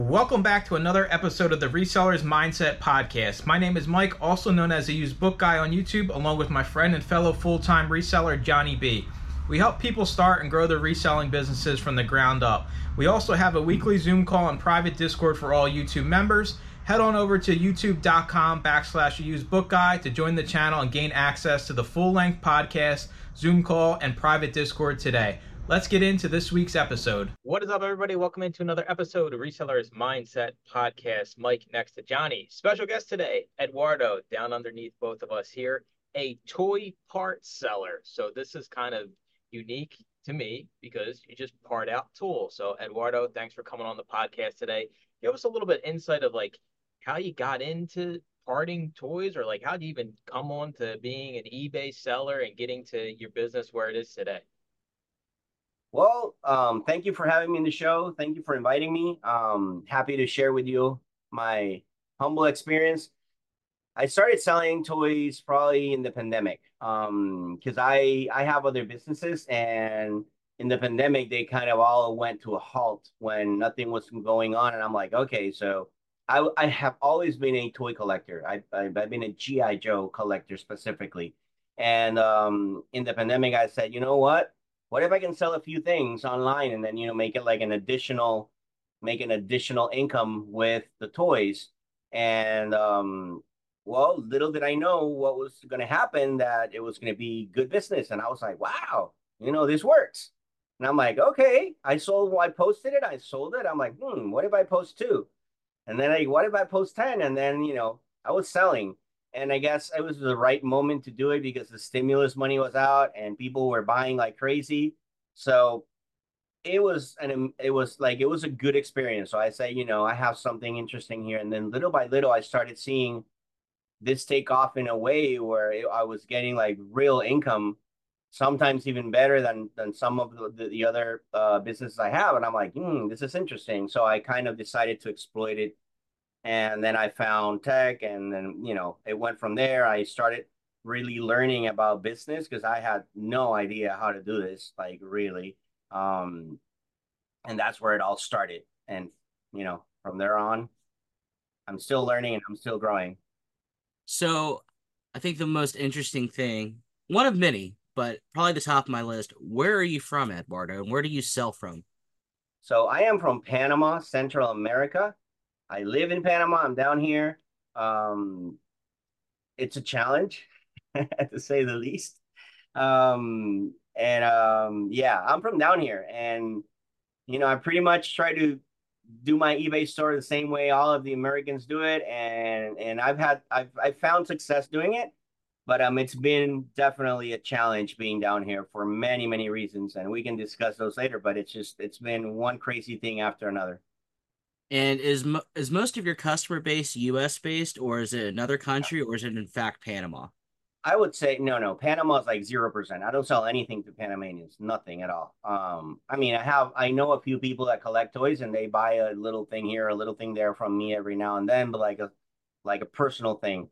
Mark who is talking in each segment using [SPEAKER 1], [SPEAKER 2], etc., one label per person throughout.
[SPEAKER 1] Welcome back to another episode of the Resellers Mindset Podcast. My name is Mike, also known as the Used Book Guy on YouTube, along with my friend and fellow full-time reseller, Johnny B. We help people start and grow their reselling businesses from the ground up. We also have a weekly Zoom call and private Discord for all YouTube members. Head on over to youtube.com/usedbookguy to join the channel and gain access to the full-length podcast, Zoom call, and private Discord today. Let's get into this week's episode. What is up, everybody? Welcome into another episode of Resellers Mindset Podcast. Mike next to Johnny. Special guest today, Eduardo, down underneath both of us here, a toy part seller. So this is kind of unique to me because you just part out tools. So Eduardo, thanks for coming on the podcast today. Give us a little bit insight of like how you got into parting toys, or like how do you even come on to being an eBay seller and getting to your business where it is today?
[SPEAKER 2] Well, thank you for having me in the show. Thank you for inviting me. Happy to share with you my humble experience. I started selling toys probably in the pandemic, because I have other businesses, and in the pandemic they kind of all went to a halt when nothing was going on, and I'm like, okay, so I have always been a toy collector. I've been a GI Joe collector specifically, and in the pandemic I said, you know what? What if I can sell a few things online and then make it like make an additional income with the toys? And well, little did I know what was going to happen, that it was going to be good business. And I was like, wow, this works. And I'm like, okay, I posted it, I sold it. I'm like, what if I post two? And then what if I post 10? And then, I was selling. And I guess it was the right moment to do it because the stimulus money was out and people were buying like crazy. So it was a good experience. So I say, I have something interesting here. And then little by little, I started seeing this take off in a way where I was getting like real income, sometimes even better than some of the other businesses I have. And I'm like, this is interesting. So I kind of decided to exploit it. And then I found tech, and then, it went from there. I started really learning about business because I had no idea how to do this, like really. Um, and that's where it all started. And, from there on, I'm still learning and I'm still growing.
[SPEAKER 3] So I think the most interesting thing, one of many, but probably the top of my list, where are you from, Eduardo, and where do you sell from?
[SPEAKER 2] So I am from Panama, Central America. I live in Panama. I'm down here. Um, it's a challenge, to say the least. And yeah, I'm from down here, and I pretty much try to do my eBay store the same way all of the Americans do it, and I've found success doing it, but it's been definitely a challenge being down here for many reasons, and we can discuss those later. But it's been one crazy thing after another.
[SPEAKER 3] And is most of your customer base US based, or is it another country, or is it in fact Panama?
[SPEAKER 2] I would say no. Panama is like 0%. I don't sell anything to Panamanians, nothing at all. I mean, I know a few people that collect toys and they buy a little thing here, a little thing there from me every now and then, but like a personal thing.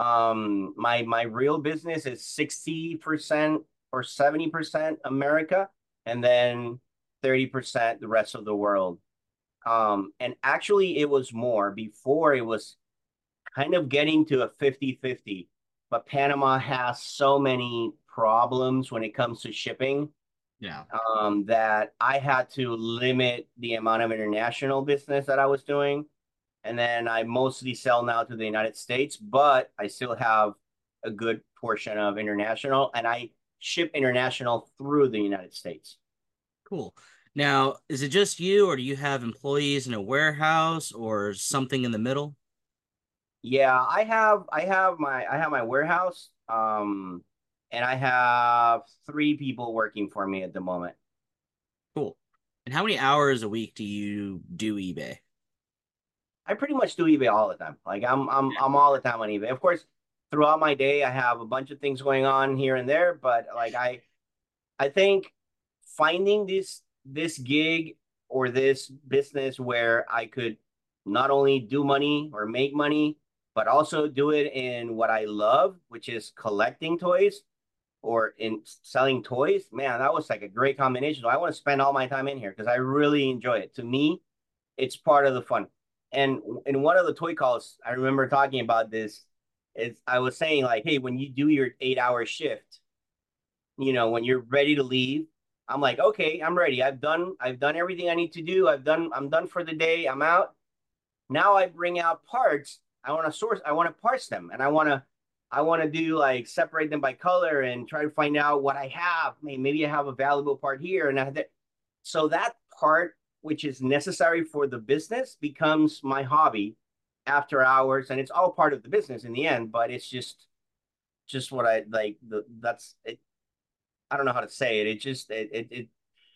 [SPEAKER 2] My real business is 60% or 70% America, and then 30% the rest of the world. And actually it was more before. It was kind of getting to a 50-50, but Panama has so many problems when it comes to shipping,
[SPEAKER 3] Yeah.
[SPEAKER 2] that I had to limit the amount of international business that I was doing. And then I mostly sell now to the United States, but I still have a good portion of international, and I ship international through the United States.
[SPEAKER 3] Cool. Now, is it just you, or do you have employees in a warehouse or something in the middle?
[SPEAKER 2] Yeah, I have my warehouse, and I have three people working for me at the moment.
[SPEAKER 3] Cool. And how many hours a week do you do eBay?
[SPEAKER 2] I pretty much do eBay all the time. Like I'm all the time on eBay. Of course, throughout my day I have a bunch of things going on here and there, but like I think finding this gig or this business where I could not only do money or make money, but also do it in what I love, which is collecting toys or in selling toys. Man, that was like a great combination. So I want to spend all my time in here because I really enjoy it. To me, it's part of the fun. And in one of the toy calls, I remember talking about this. I was saying like, hey, when you do your 8 hour shift, when you're ready to leave, I'm like, okay, I'm ready. I've done everything I need to do. I'm done for the day. I'm out. Now I bring out parts. I want to parse them, and I want to do like separate them by color and try to find out what I have. Maybe I have a valuable part here, so that part which is necessary for the business becomes my hobby after hours, and it's all part of the business in the end. But it's just what I like. That's it. I don't know how to say it. It just it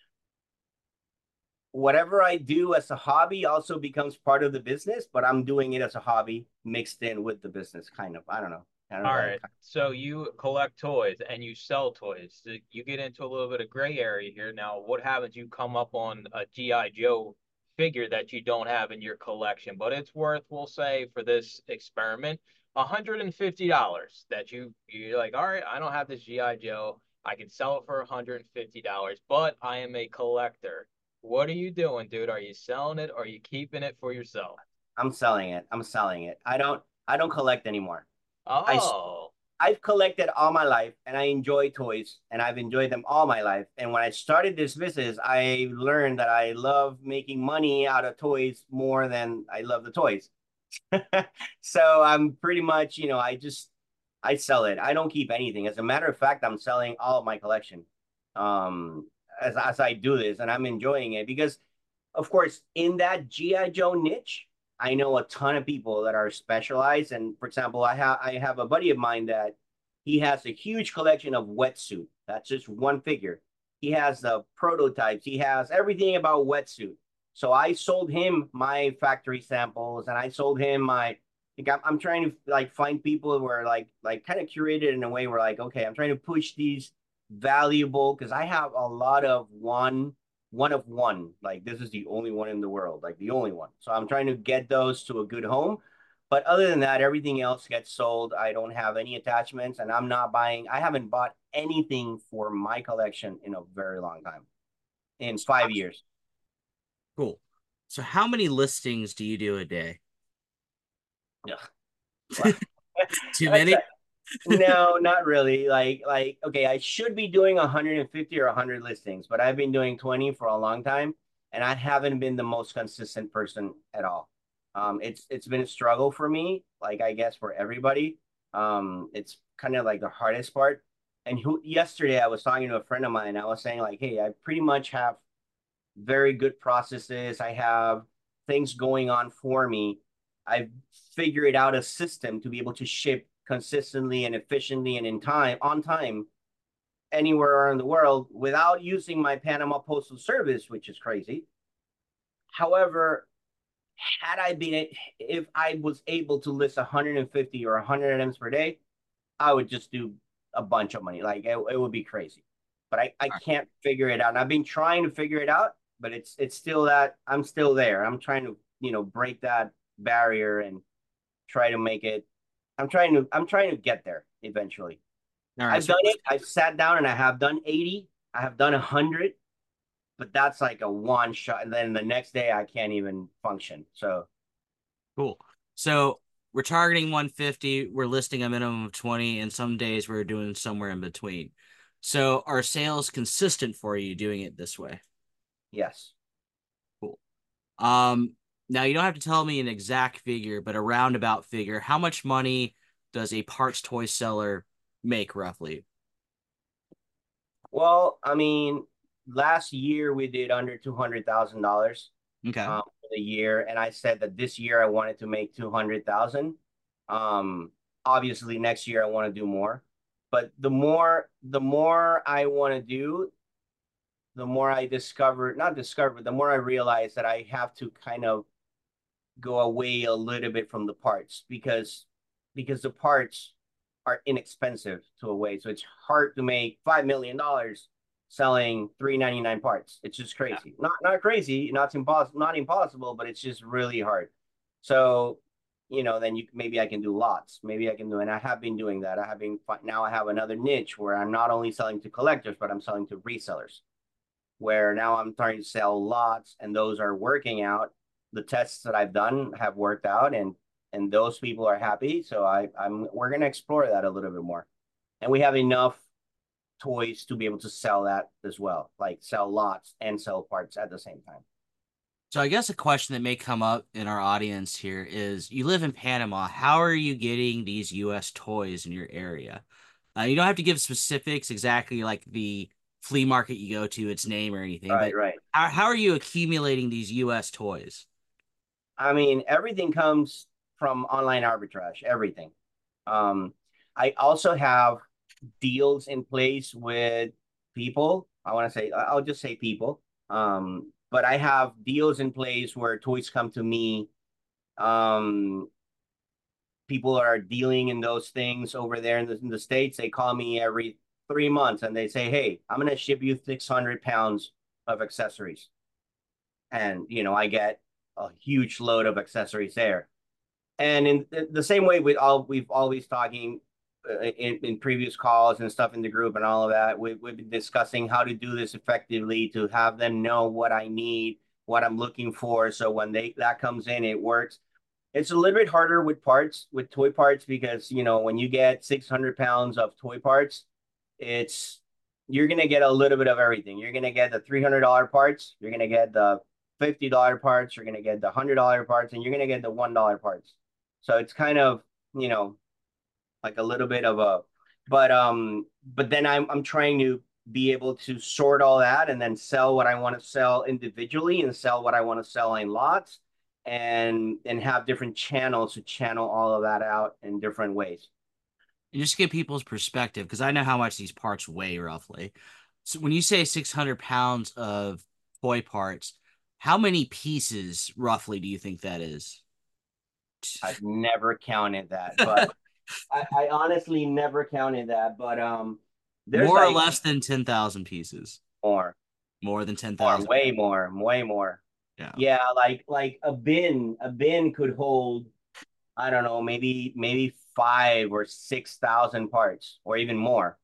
[SPEAKER 2] whatever I do as a hobby also becomes part of the business, but I'm doing it as a hobby mixed in with the business, kind of. I don't know. I don't know
[SPEAKER 1] All
[SPEAKER 2] if
[SPEAKER 1] right. So you collect toys and you sell toys. So you get into a little bit of gray area here. Now, what happens? You come up on a G.I. Joe figure that you don't have in your collection, but it's worth, we'll say, for this experiment, $150 that you're like, all right, I don't have this G.I. Joe. I can sell it for $150, but I am a collector. What are you doing, dude? Are you selling it or are you keeping it for yourself?
[SPEAKER 2] I'm selling it. I'm selling it. I don't collect anymore. I
[SPEAKER 1] Oh,
[SPEAKER 2] I've collected all my life and I enjoy toys and I've enjoyed them all my life. And when I started this business, I learned that I love making money out of toys more than I love the toys. So I'm pretty much, I sell it. I don't keep anything. As a matter of fact, I'm selling all of my collection. As I do this and I'm enjoying it because of course, in that GI Joe niche, I know a ton of people that are specialized. And for example, I have a buddy of mine that he has a huge collection of wetsuit. That's just one figure. He has the prototypes. He has everything about wetsuit. So I sold him my factory samples, and I sold him my. Like I'm trying to like find people who are like kind of curated in a way where like okay, I'm trying to push these valuable because I have a lot of one of one. Like this is the only one in the world, like the only one. So I'm trying to get those to a good home. But other than that, everything else gets sold. I don't have any attachments, and I haven't bought anything for my collection in a very long time, in 5 years.
[SPEAKER 3] Cool. So how many listings do you do a day?
[SPEAKER 2] Yeah. Well,
[SPEAKER 3] Too
[SPEAKER 2] that's
[SPEAKER 3] many?
[SPEAKER 2] no, not really. Okay, I should be doing 150 or 100 listings, but I've been doing 20 for a long time, and I haven't been the most consistent person at all. It's been a struggle for me, like I guess for everybody. It's kind of like the hardest part. And yesterday I was talking to a friend of mine. I was saying like, hey, I pretty much have very good processes. I have things going on for me. I've figured out a system to be able to ship consistently and efficiently and in time on time anywhere around the world without using my Panama Postal Service, which is crazy. However, had I been if I was able to list 150 or 100 items per day, I would just do a bunch of money. Like it would be crazy. But I can't figure it out. And I've been trying to figure it out, but it's still that I'm still there. I'm trying to, break that barrier and try to make it. I'm trying to get there eventually.
[SPEAKER 3] All right.
[SPEAKER 2] I've
[SPEAKER 3] So
[SPEAKER 2] done it. I've sat down and I have done 80. I have done 100, but that's like a one shot. And then the next day I can't even function. So
[SPEAKER 3] cool. So we're targeting 150. We're listing a minimum of 20, and some days we're doing somewhere in between. So are sales consistent for you doing it this way?
[SPEAKER 2] yes.
[SPEAKER 3] Cool. Now you don't have to tell me an exact figure, but a roundabout figure. How much money does a parts toy seller make roughly?
[SPEAKER 2] Well, I mean, last year we did under $200,000
[SPEAKER 3] Okay.
[SPEAKER 2] for the year, and I said that this year I wanted to make 200,000. Obviously next year I want to do more, but the more I want to do, the more I discover, not discover, the more I realize that I have to kind of go away a little bit from the parts because the parts are inexpensive to a way. So it's hard to make $5 million selling 399 parts. It's just
[SPEAKER 1] yeah.
[SPEAKER 2] crazy. Not crazy, not impossible, but it's just really hard. So, then maybe I can do lots. Maybe I can do, and I have been doing that. Now I have another niche where I'm not only selling to collectors, but I'm selling to resellers. Where now I'm trying to sell lots, and those are working out. the tests that I've done have worked out, and those people are happy. So we're gonna explore that a little bit more, and we have enough toys to be able to sell that as well, like sell lots and sell parts at the same time.
[SPEAKER 3] So I guess a question that may come up in our audience here is you live in Panama. How are you getting these US toys in your area? You don't have to give specifics exactly like the flea market you go to, its name or anything,
[SPEAKER 2] Right,
[SPEAKER 3] but
[SPEAKER 2] right.
[SPEAKER 3] how are you accumulating these US toys?
[SPEAKER 2] I mean, everything comes from online arbitrage, everything. Um, I also have deals in place with people. I want to say, I'll just say people. But I have deals in place where toys come to me. Um, People are dealing in those things over there in the States. They call me every 3 months and they say, hey, I'm going to ship you 600 pounds of accessories. And, I get a huge load of accessories there. And in the same way we've always talking in previous calls and stuff in the group and all of that, we've been discussing how to do this effectively to have them know what I need, what I'm looking for. So when that comes in, it works. It's a little bit harder with toy parts, because, when you get 600 pounds of toy parts, it's you're gonna get a little bit of everything. You're gonna get the $300 parts, you're gonna get the $50 parts, you're gonna get the $100 parts, and you're gonna get the $1 parts. So it's kind of, like a little bit of a, but then I'm trying to be able to sort all that and then sell what I want to sell individually and sell what I want to sell in lots, and have different channels to channel all of that out in different ways.
[SPEAKER 3] And just get people's perspective, because I know how much these parts weigh roughly. So when you say 600 pounds of toy parts, how many pieces roughly do you think that is?
[SPEAKER 2] I've never counted that, but I honestly never counted that. But there's
[SPEAKER 3] More or
[SPEAKER 2] like
[SPEAKER 3] less than 10,000 pieces.
[SPEAKER 2] more,
[SPEAKER 3] More than 10,000.
[SPEAKER 2] way more, way more.
[SPEAKER 3] Yeah.
[SPEAKER 2] Yeah, like a bin could hold, I don't know, maybe 5 or 6 thousand parts, or even more.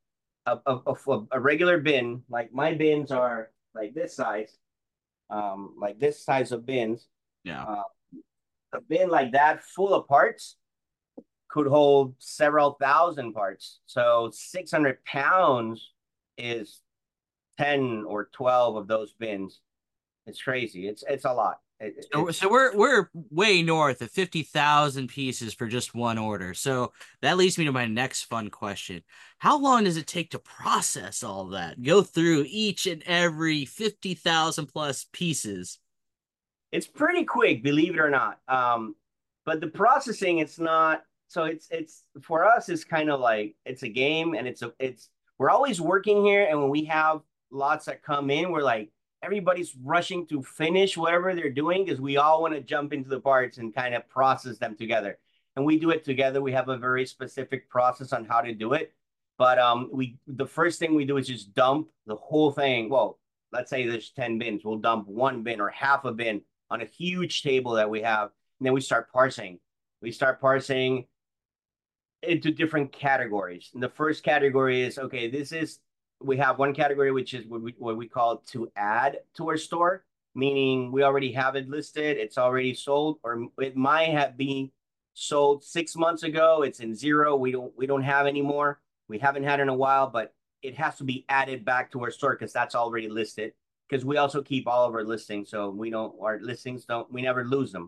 [SPEAKER 2] A regular bin, like my bins are like this size, like this size of bins.
[SPEAKER 3] Yeah.
[SPEAKER 2] Uh, a bin like that full of parts could hold several thousand parts. So 600 pounds is 10 or 12 of those bins. It's crazy. It's a lot.
[SPEAKER 3] So we're way north of 50,000 pieces for just one order. So that leads me to my next fun question. How long does it take to process all that? Go through each and every 50,000 plus pieces.
[SPEAKER 2] It's pretty quick, believe it or not. But the processing, it's not. So it's for us, it's kind of like it's a game, and we're always working here, and when we have lots that come in, we're like everybody's rushing to finish whatever they're doing because we all want to jump into the parts and kind of process them together. And we do it together. We have a very specific process on how to do it. But the first thing we do is just dump the whole thing. Well, let's say there's 10 bins. We'll dump one bin or half a bin on a huge table that we have, and then we start parsing. We start parsing into different categories. And the first category is, okay, we have one category which is what we call to add to our store, meaning we already have it listed, it's already sold, or it might have been sold 6 months ago. It's in zero. We don't have anymore. We haven't had it in a while, but it has to be added back to our store because that's already listed. Because we also keep all of our listings, so we never lose them.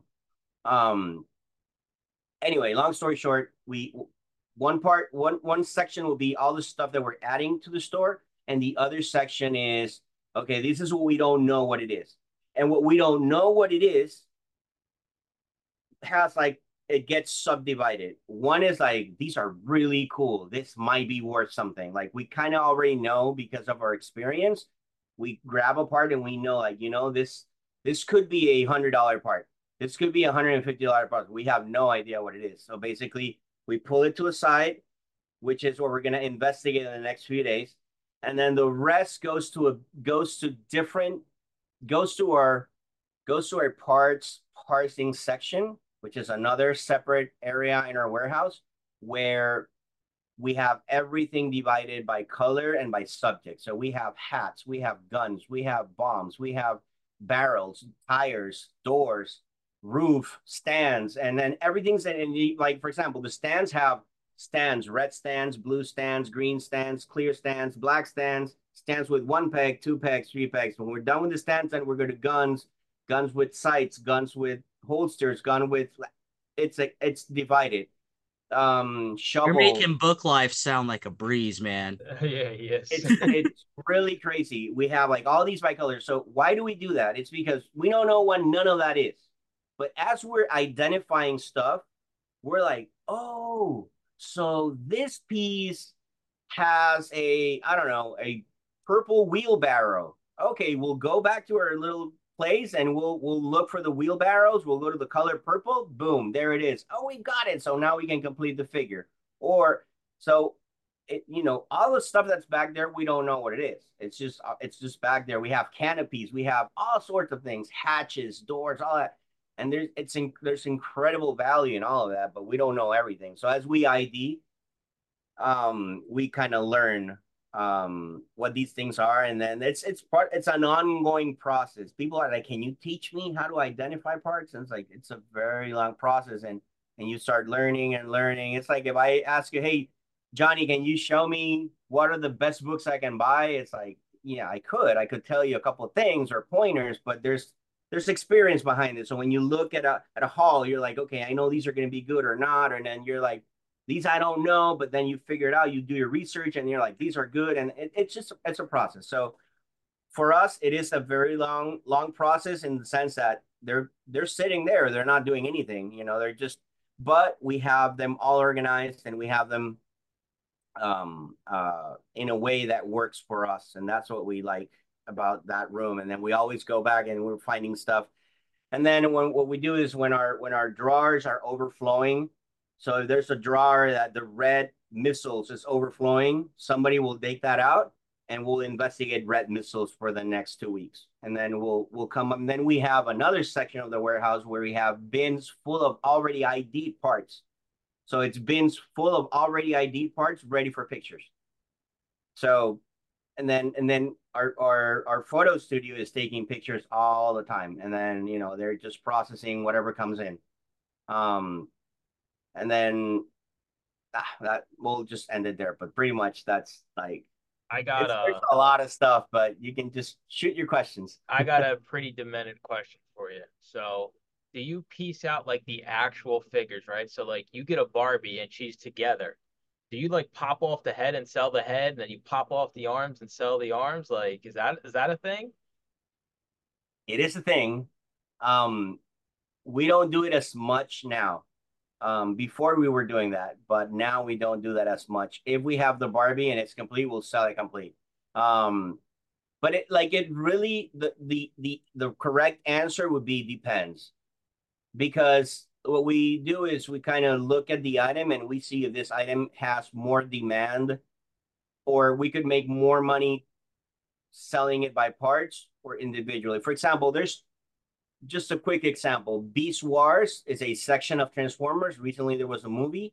[SPEAKER 2] Anyway, long story short, one section will be all the stuff that we're adding to the store, and the other section is, okay, this is what we don't know what it is. And what we don't know what it is has, like, it gets subdivided. One is like, these are really cool, this might be worth something. Like, we kind of already know because of our experience. We grab a part and we know, like, this could be $100 part, this could be $150 part. We have no idea what it is. So basically we pull it to a side, which is what we're going to investigate in the next few days. And then the rest goes to our parts parsing section, which is another separate area in our warehouse where we have everything divided by color and by subject. So we have hats, we have guns, we have bombs, we have barrels, tires, doors, roof, stands, and then everything's like, for example, the stands have stands, red stands, blue stands, green stands, clear stands, black stands, stands with 1 peg, 2 pegs, 3 pegs. When we're done with the stands, then we're going to guns, guns with sights, guns with holsters, gun with, it's divided.
[SPEAKER 3] You're
[SPEAKER 2] Shovel.
[SPEAKER 3] making book life sound like a breeze, man.
[SPEAKER 1] Yeah, yes.
[SPEAKER 2] It's really crazy. We have like all these bicolors. So why do we do that? It's because we don't know what none of that is. But as we're identifying stuff, we're like, oh, so this piece has a, I don't know, a purple wheelbarrow. Okay, we'll go back to our little place and we'll look for the wheelbarrows. We'll go to the color purple. Boom, there it is. Oh, we got it. So now we can complete the figure. Or so all the stuff that's back there, we don't know what it is. It's just back there. We have canopies, we have all sorts of things, hatches, doors, all that. And there's incredible value in all of that, but we don't know everything. So as we ID, we kind of learn what these things are, and then it's an ongoing process. People are like, can you teach me how to identify parts? And it's like, it's a very long process, and you start learning and learning. It's like if I ask you, hey, Johnny, can you show me what are the best books I can buy? It's like, yeah, I could tell you a couple of things or pointers, but there's experience behind it. So when you look at a haul, you're like, okay, I know these are going to be good or not, and then you're like, these I don't know, but then you figure it out, you do your research, and you're like, these are good, and it's a process. So for us, it is a very long process in the sense that they're sitting there, they're not doing anything, they're just, but we have them all organized and we have them in a way that works for us, and that's what we like about that room. And then we always go back and we're finding stuff. And then what we do is when our drawers are overflowing, so if there's a drawer that the red missiles is overflowing, somebody will take that out and we'll investigate red missiles for the next 2 weeks. And then we'll come up. And then we have another section of the warehouse where we have bins full of already ID parts. So it's bins full of already ID parts ready for pictures. So, and then our photo studio is taking pictures all the time. And then, they're just processing whatever comes in. And then that we'll just end it there. But pretty much that's like, there's a lot of stuff, but you can just shoot your questions.
[SPEAKER 1] I got a pretty demented question for you. So do you piece out like the actual figures, right? So like you get a Barbie and she's together. Do you like pop off the head and sell the head, and then you pop off the arms and sell the arms? Like, is that a thing?
[SPEAKER 2] It is a thing. We don't do it as much now. Before we were doing that, but now we don't do that as much. If we have the Barbie and it's complete, we'll sell it complete. But it really, the correct answer would be depends, because what we do is we kind of look at the item and we see if this item has more demand, or we could make more money selling it by parts or individually. For example, there's just a quick example. Beast Wars is a section of Transformers. Recently, there was a movie.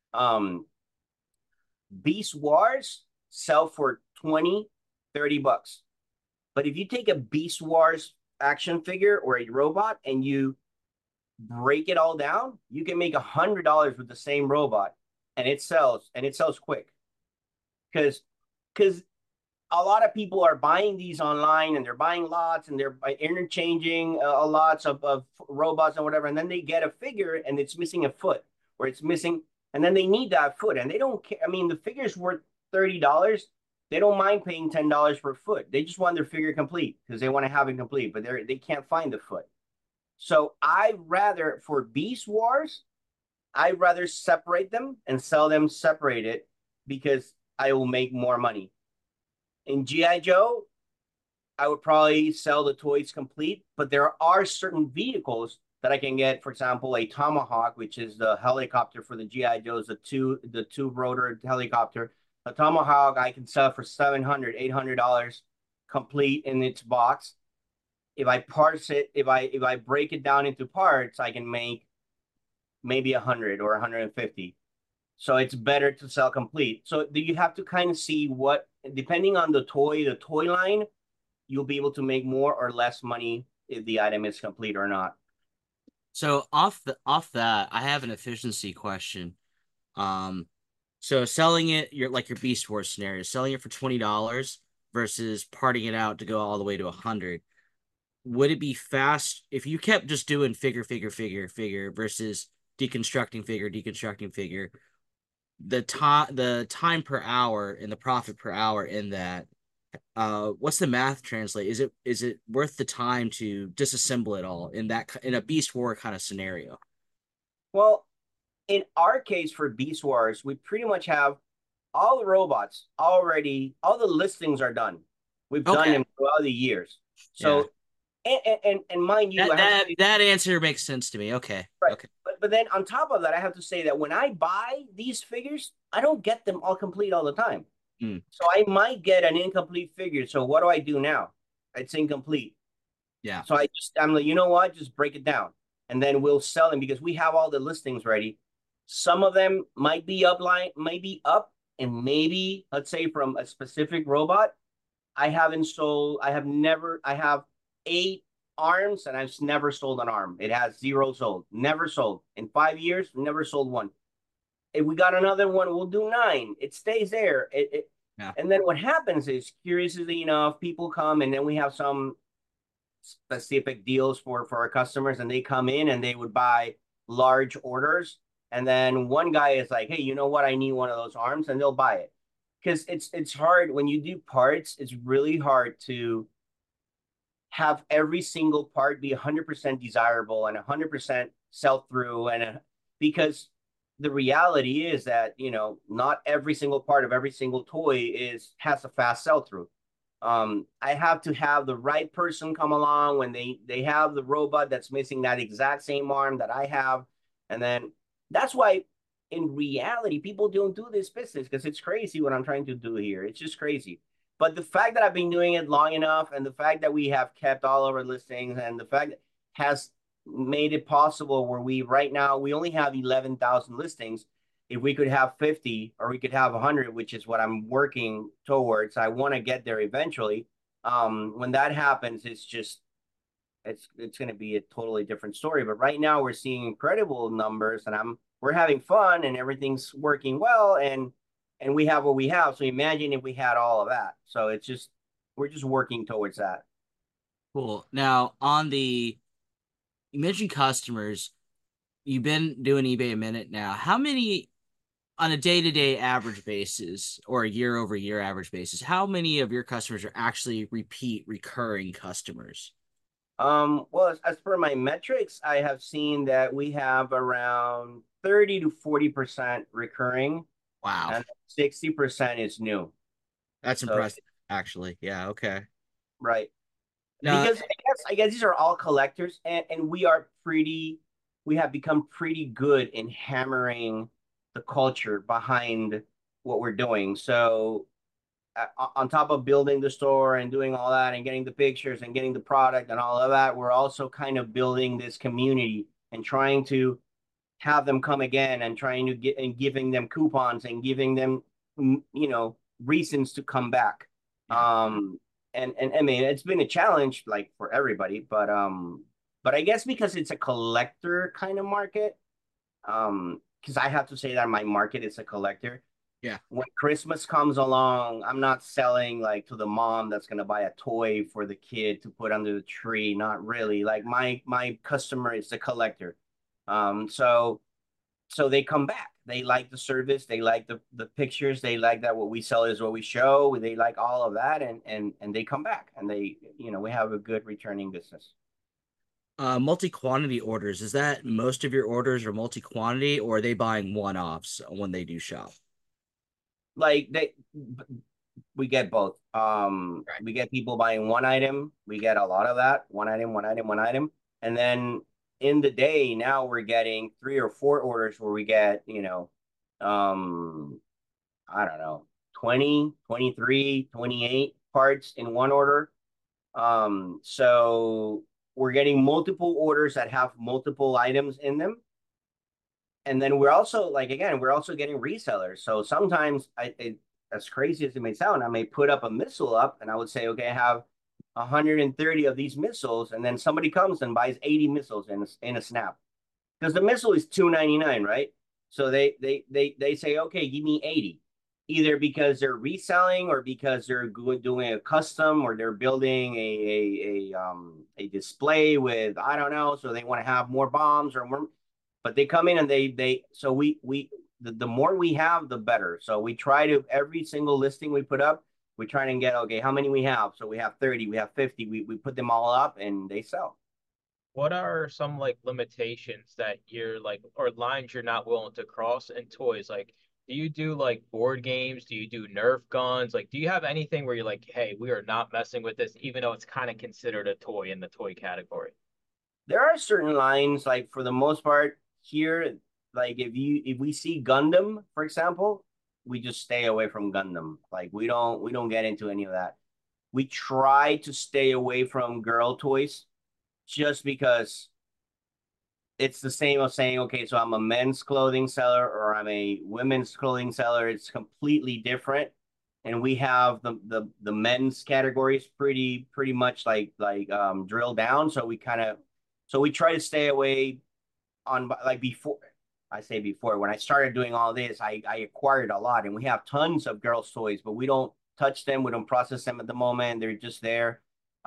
[SPEAKER 2] Beast Wars sell for 20, 30 bucks. But if you take a Beast Wars action figure or a robot and you break it all down, you can make $100 with the same robot, and it sells quick. Because a lot of people are buying these online, and they're buying lots, and they're interchanging lots of robots and whatever, and then they get a figure and it's missing a foot, or it's missing, and then they need that foot, and they don't care. I mean, the figure's worth $30. They don't mind paying $10 per foot. They just want their figure complete because they want to have it complete, but they can't find the foot. So for Beast Wars, I'd rather separate them and sell them separated, because I will make more money. In G.I. Joe, I would probably sell the toys complete, but there are certain vehicles that I can get. For example, a Tomahawk, which is the helicopter for the G.I. Joes, the two rotor helicopter. A Tomahawk I can sell for $700, $800 complete in its box. If I parse it, if I break it down into parts, I can make maybe 100 or 150. So it's better to sell complete. So you have to kind of see what, depending on the toy line, you'll be able to make more or less money if the item is complete or not.
[SPEAKER 3] So off that, I have an efficiency question. Um, so selling it, your Beast Wars scenario, selling it for $20 versus parting it out to go all the way to 100. Would it be fast if you kept just doing figure versus deconstructing figure? The time per hour and the profit per hour in that, what's the math translate? Is it worth the time to disassemble it all in a Beast War kind of scenario?
[SPEAKER 2] Well, in our case for Beast Wars, we pretty much have all the robots already, all the listings are done. We've done
[SPEAKER 3] Okay.
[SPEAKER 2] them throughout the years.
[SPEAKER 3] Yeah.
[SPEAKER 2] So, and mind you,
[SPEAKER 3] That
[SPEAKER 2] I have to
[SPEAKER 3] that
[SPEAKER 2] say,
[SPEAKER 3] that answer makes sense to me. Okay.
[SPEAKER 2] right.
[SPEAKER 3] Okay.
[SPEAKER 2] But then on top of that, I have to say that when I buy these figures, I don't get them all complete all the time.
[SPEAKER 3] Mm,
[SPEAKER 2] So I might get an incomplete figure. So what do I do now? It's incomplete.
[SPEAKER 3] yeah.
[SPEAKER 2] So I'm like, you know what? Just break it down, and then we'll sell them because we have all the listings ready. Some of them might be might be up, and maybe let's say from a specific robot, I haven't sold. I have 8 arms, and I've never sold an arm. It has 0 sold, never sold in 5 years, never sold one. If we got another one, we'll do 9. It stays there.
[SPEAKER 3] Yeah.
[SPEAKER 2] And then what happens is, curiously enough, people come, and then we have some specific deals for our customers, and they come in and they would buy large orders, and then one guy is like, hey, you know what, I need one of those arms, and they'll buy it because it's hard when you do parts. It's really hard to have every single part be 100% desirable and 100% sell through, and because the reality is that not every single part of every single toy is has a fast sell through. I have to have the right person come along when they have the robot that's missing that exact same arm that I have, and then that's why in reality people don't do this business, because it's crazy what I'm trying to do here. It's just crazy. But the fact that I've been doing it long enough, and the fact that we have kept all of our listings, and the fact that has made it possible where we right now we only have 11,000 listings. If we could have 50 or we could have 100, which is what I'm working towards, I want to get there eventually. When that happens, it's going to be a totally different story. But right now we're seeing incredible numbers, and we're having fun, and everything's working well, and we have what we have. So imagine if we had all of that. So we're just working towards that.
[SPEAKER 3] Cool. Now, you mentioned customers. You've been doing eBay a minute now. How many on a day-to-day average basis or a year-over-year average basis, how many of your customers are actually recurring customers?
[SPEAKER 2] Well, as per my metrics, I have seen that we have around 30 to 40% recurring,
[SPEAKER 3] Wow.
[SPEAKER 2] and 60% is new.
[SPEAKER 3] That's
[SPEAKER 2] So,
[SPEAKER 3] impressive, actually. Yeah, okay.
[SPEAKER 2] right.
[SPEAKER 3] Now,
[SPEAKER 2] Because I guess these are all collectors, and we have become pretty good in hammering the culture behind what we're doing. So on top of building the store and doing all that and getting the pictures and getting the product and all of that, we're also kind of building this community and trying to have them come again, and trying to get and giving them coupons and giving them reasons to come back.
[SPEAKER 3] yeah.
[SPEAKER 2] And I mean, it's been a challenge like for everybody, but I guess because it's a collector kind of market, because I have to say that my market is a collector.
[SPEAKER 3] Yeah.
[SPEAKER 2] When Christmas comes along, I'm not selling like to the mom that's gonna buy a toy for the kid to put under the tree. Not really. Like my customer is a collector. So they come back. They like the service. They like the pictures. They like that what we sell is what we show. They like all of that, and they come back, and we have a good returning business.
[SPEAKER 3] Multi-quantity orders, is that most of your orders are multi-quantity, or are they buying one-offs when they do shop?
[SPEAKER 2] Like we get both.
[SPEAKER 3] Right.
[SPEAKER 2] We get people buying one item. We get a lot of that. One item, one item, one item. And then in the day, now we're getting 3 or 4 orders where we get, I don't know, 20, 23, 28 parts in one order. So we're getting multiple orders that have multiple items in them. And then we're also like, again, we're also getting resellers. So sometimes as crazy as it may sound, I may put up a missile up, and I would say, okay, I have 130 of these missiles, and then somebody comes and buys 80 missiles in a snap. because the missile is $299, right? So they say, okay, give me 80, either because they're reselling or because they're doing a custom or they're building a display with, I don't know, so they want to have more bombs or more. But they come in and they so we the more we have, the better. So we try to every single listing we put up, we try and get, okay, how many we have? So we have 30, we have 50, we put them all up and they sell.
[SPEAKER 1] What are some like limitations that you're like, or lines you're not willing to cross in toys? Like, do you do like board games? Do you do Nerf guns? Like, do you have anything where you're like, hey, we are not messing with this, even though it's kind of considered a toy in the toy category?
[SPEAKER 2] There are certain lines, like for the most part here, like if we see Gundam, for example, we just stay away from Gundam. Like we don't get into any of that. We try to stay away from girl toys just because it's the same of saying, okay, so I'm a men's clothing seller or I'm a women's clothing seller. It's completely different. And we have the men's categories pretty much like drilled down. So we try to stay away on, like, before. I say before, when I started doing all this, I acquired a lot and we have tons of girls' toys, but we don't touch them, we don't process them at the moment. They're just there.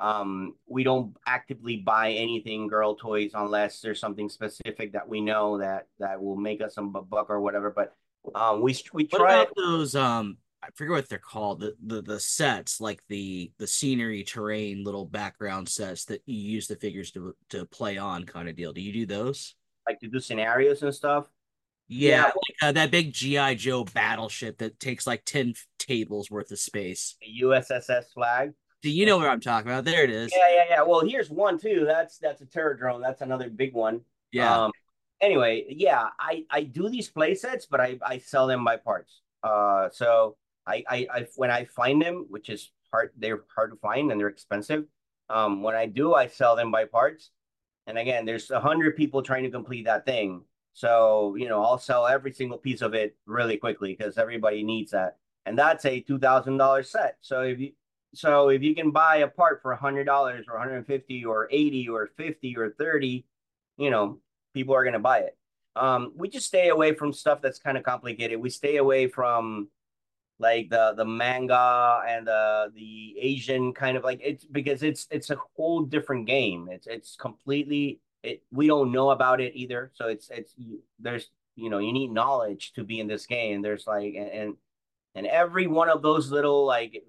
[SPEAKER 2] We don't actively buy anything girl toys unless there's something specific that we know that will make us some buck or whatever. But we
[SPEAKER 3] What
[SPEAKER 2] try
[SPEAKER 3] about
[SPEAKER 2] it.
[SPEAKER 3] those I forget what they're called, the sets, like the scenery terrain little background sets that you use the figures to play on kind of deal. Do you do those?
[SPEAKER 2] Like to do scenarios and stuff.
[SPEAKER 3] Yeah,
[SPEAKER 2] Yeah, well,
[SPEAKER 3] like that big GI Joe battleship that takes like 10 tables worth of space.
[SPEAKER 2] the USSS flag.
[SPEAKER 3] Do you know what I'm talking about? There it is.
[SPEAKER 2] Yeah. Well, here's one too. That's a terror drone. That's another big one.
[SPEAKER 3] Yeah.
[SPEAKER 2] Um, anyway, yeah, I do these play sets, but I sell them by parts. So I when I find them, which is hard, they're hard to find and they're expensive. When I do, I sell them by parts. And again, there's 100 people trying to complete that thing. So, I'll sell every single piece of it really quickly because everybody needs that. And that's a $2,000 set. So if you can buy a part for $100 or 150 or 80 or 50 or 30, you know, people are gonna buy it. We just stay away from stuff that's kind of complicated. We stay away from like the manga and the Asian kind of, like, it's because it's a whole different game. It's completely we don't know about it either. So it's there's you need knowledge to be in this game. There's like and every one of those little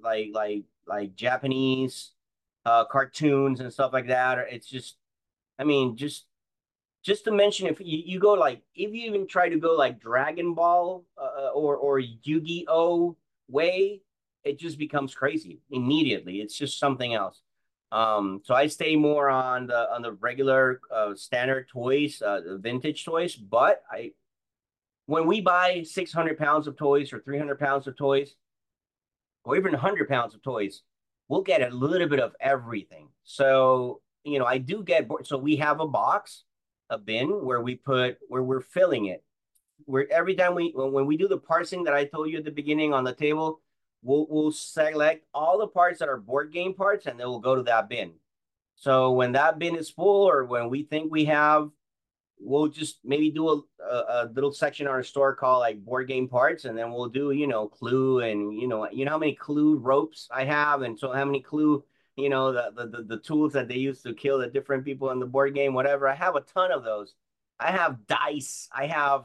[SPEAKER 2] like Japanese cartoons and stuff like that. It's just, I mean, just to mention, if you go, like, if you even try to go like Dragon Ball or Yu-Gi-Oh way, it just becomes crazy immediately. It's just something else. So I stay more on the regular standard toys, vintage toys. But I when we buy 600 pounds of toys or 300 pounds of toys or even 100 pounds of toys, we'll get a little bit of everything. So, I do get bored. So we have a box, a bin where we're filling it. Where every time when we do the parsing that I told you at the beginning on the table, we'll select all the parts that are board game parts and then we'll go to that bin. So when that bin is full or when we think we have, we'll just maybe do a little section on our store called like board game parts, and then we'll do Clue, and how many Clue ropes I have, and so how many Clue, the tools that they use to kill the different people in the board game, whatever. I have a ton of those. I have dice. I have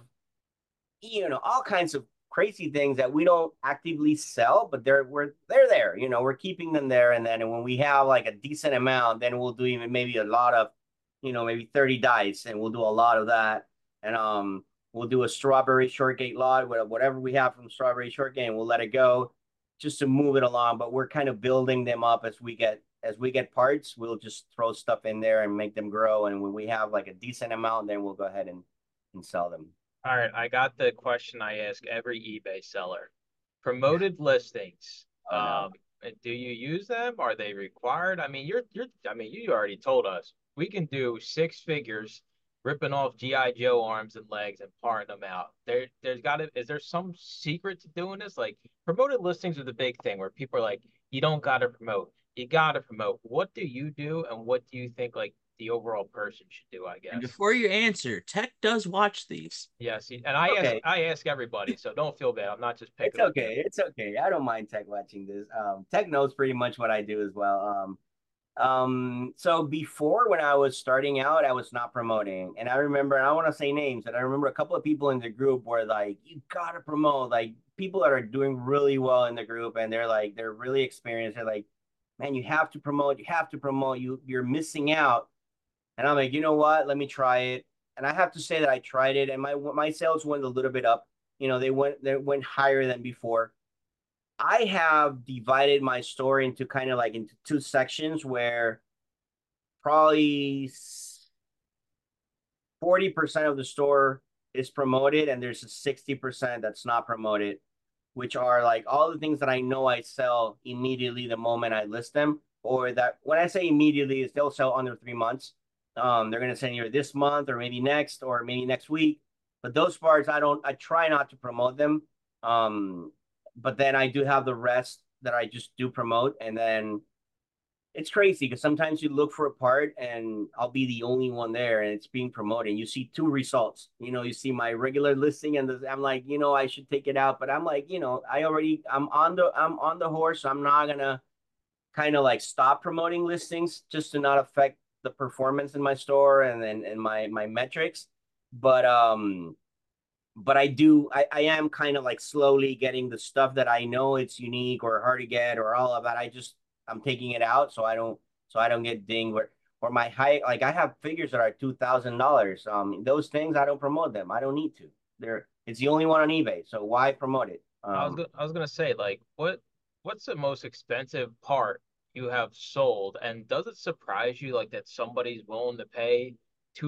[SPEAKER 2] all kinds of crazy things that we don't actively sell, but they're there. We're keeping them there, and then when we have like a decent amount, then we'll do even maybe a lot of maybe 30 dice, and we'll do a lot of that. And we'll do a strawberry shortcake lot with whatever we have from strawberry shortcake, and we'll let it go just to move it along. But we're kind of building them up as we get parts. We'll just throw stuff in there and make them grow. And when we have like a decent amount, then we'll go ahead and sell them.
[SPEAKER 1] All right, I got the question I ask every eBay seller. Promoted listings.
[SPEAKER 2] Oh no.
[SPEAKER 1] Do you use them? Are they required? I mean, you already told us we can do six figures ripping off GI Joe arms and legs and parting them out. Is there some secret to doing this? Like, promoted listings are the big thing where people are like, you don't gotta promote. You gotta promote. What do you do and what do you think like the overall person should do, I
[SPEAKER 3] And
[SPEAKER 1] guess.
[SPEAKER 3] before you answer, Tech does watch these.
[SPEAKER 1] Yes, and I ask everybody, so don't feel bad. I'm not just
[SPEAKER 2] It's
[SPEAKER 1] picking on you.
[SPEAKER 2] okay. It's okay. I don't mind Tech watching this. Tech knows pretty much what I do as well. So before when I was starting out, I was not promoting. And I remember, I don't want to say names, and I remember a couple of people in the group were like, you gotta promote. Like people that are doing really well in the group and they're really experienced. They're like, man, you have to promote, you have to promote, you're missing out. And I'm like, you know what? Let me try it. And I have to say that I tried it and my sales went a little bit up. You know, they went higher than before. I have divided my store into kind of like into two sections where probably 40% of the store is promoted and there's a 60% that's not promoted, which are like all the things that I know I sell immediately the moment I list them, or that when I say immediately is they'll sell under 3 months. They're gonna send you this month or maybe next week. But those parts I try not to promote them. But then I do have the rest that I just do promote, and then it's crazy because sometimes you look for a part and I'll be the only one there and it's being promoted. And you see two results. You know, you see my regular listing and I'm like, you know, I should take it out. But I'm like, you know, I'm on the horse. So I'm not gonna kind of like stop promoting listings just to not affect the performance in my store and my metrics. But I am kind of like slowly getting the stuff that I know it's unique or hard to get or all of that. I'm taking it out so I don't get dinged or my height. Like I have figures that are $2,000. Those things I don't promote them. I don't need to. It's the only one on eBay. So why promote it?
[SPEAKER 1] I was gonna say, like, what's the most expensive part you have sold, and does it surprise you like that somebody's willing to pay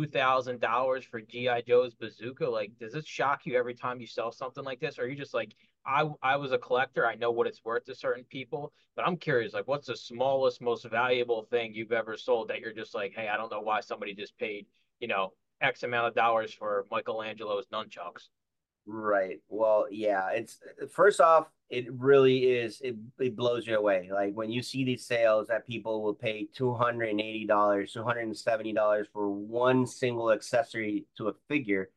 [SPEAKER 1] $2,000 for GI Joe's bazooka? Like, does it shock you every time you sell something like this, or are you just like, I was a collector, I know what it's worth to certain people, but I'm curious, like, what's the smallest, most valuable thing you've ever sold that you're just like, hey, I don't know why somebody just paid, X amount of dollars for Michelangelo's nunchucks.
[SPEAKER 2] Right. Well, yeah, it's first off, it really is it blows you away. Like when you see these sales that people will pay $280, $270 for one single accessory to a figure,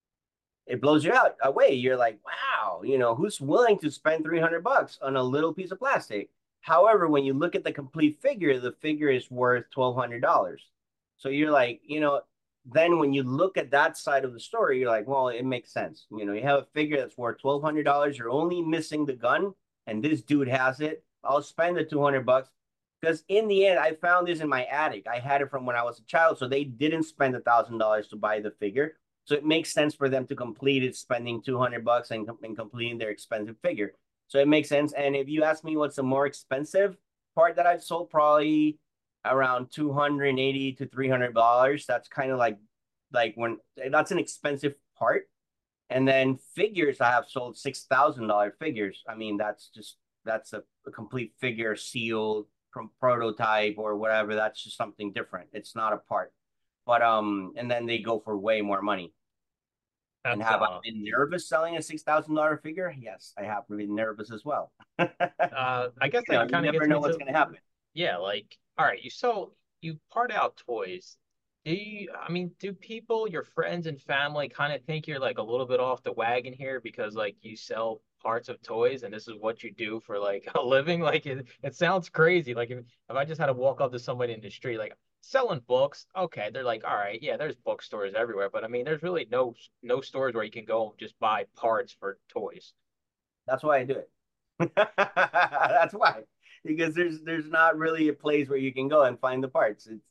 [SPEAKER 2] it blows you out away. You're like, wow, who's willing to spend $300 on a little piece of plastic? However, when you look at the complete figure, the figure is worth $1,200. So you're like, then when you look at that side of the story, you're like, well, it makes sense. You have a figure that's worth $1,200. You're only missing the gun, and this dude has it. I'll spend the $200 because in the end, I found this in my attic. I had it from when I was a child, so they didn't spend $1,000 to buy the figure. So it makes sense for them to complete it, spending $200 and completing their expensive figure. So it makes sense. And if you ask me what's the more expensive part that I've sold, probably around $280 to $300. That's kind of like when that's an expensive part. And then figures, I have sold $6,000 figures. I mean, that's a complete figure sealed from prototype or whatever. That's just something different. It's not a part. But and then they go for way more money. And
[SPEAKER 1] That's
[SPEAKER 2] have I been nervous selling a $6,000 figure? Yes, I have been nervous as well.
[SPEAKER 1] I guess that kind
[SPEAKER 2] you
[SPEAKER 1] of
[SPEAKER 2] never
[SPEAKER 1] gets
[SPEAKER 2] know
[SPEAKER 1] me
[SPEAKER 2] what's
[SPEAKER 1] to,
[SPEAKER 2] going to happen.
[SPEAKER 1] yeah, like, all right, you part out toys. I mean, do people, your friends and family, kind of think you're like a little bit off the wagon here because like you sell parts of toys and this is what you do for like a living? Like it sounds crazy. Like if I just had to walk up to somebody in the street, like selling books, okay, they're like, all right, yeah, there's bookstores everywhere, but I mean, there's really no stores where you can go and just buy parts for toys.
[SPEAKER 2] That's why I do it. That's why, because there's not really a place where you can go and find the parts. It's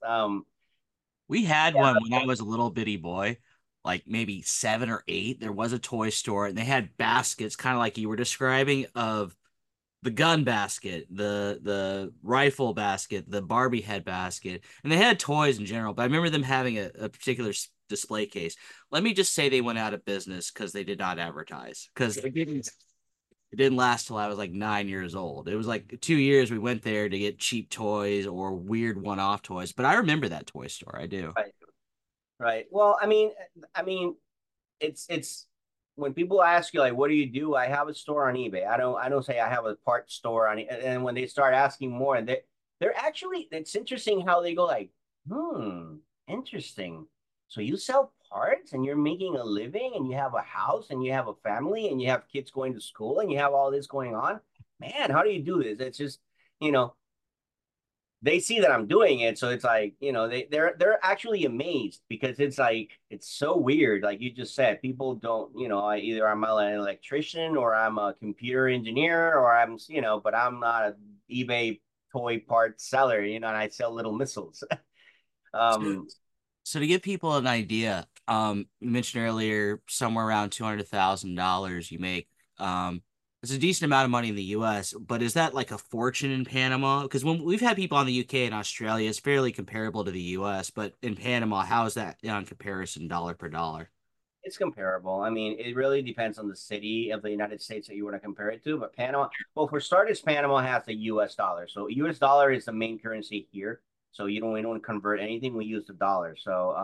[SPEAKER 3] We had
[SPEAKER 2] yeah,
[SPEAKER 3] one when I was a little bitty boy, like maybe 7 or 8. There was a toy store and they had baskets, kind of like you were describing, of the gun basket, the rifle basket, the Barbie head basket, and they had toys in general. But I remember them having a particular display case. Let me just say they went out of business because they did not advertise. Because it didn't last till I was like 9 years old. It was like 2 years we went there to get cheap toys or weird one-off toys. But I remember that toy store. I do.
[SPEAKER 2] right, right. Well, I mean, it's when people ask you like, what do you do? I have a store on eBay. I don't say I have a part store on it. And when they start asking more, and they're actually, it's interesting how they go like, interesting. So you sell parts and you're making a living and you have a house and you have a family and you have kids going to school and you have all this going on. Man, how do you do this? It's just, you know, they see that I'm doing it, so it's like, they're actually amazed because it's like it's so weird. Like you just said, people don't, either I'm an electrician or I'm a computer engineer or but I'm not a eBay toy part seller, and I sell little missiles.
[SPEAKER 3] So,
[SPEAKER 2] um,
[SPEAKER 3] so to give people an idea, you mentioned earlier somewhere around $200,000 you make. It's a decent amount of money in the US, but is that like a fortune in Panama? Because when we've had people on the UK and Australia, it's fairly comparable to the US, but in Panama, how is that in comparison dollar per dollar?
[SPEAKER 2] it's comparable. I mean, it really depends on the city of the United States that you want to compare it to. But Panama, well, for starters, Panama has the U.S. dollar, so U.S. dollar is the main currency here. So we don't convert anything. We use the dollar. So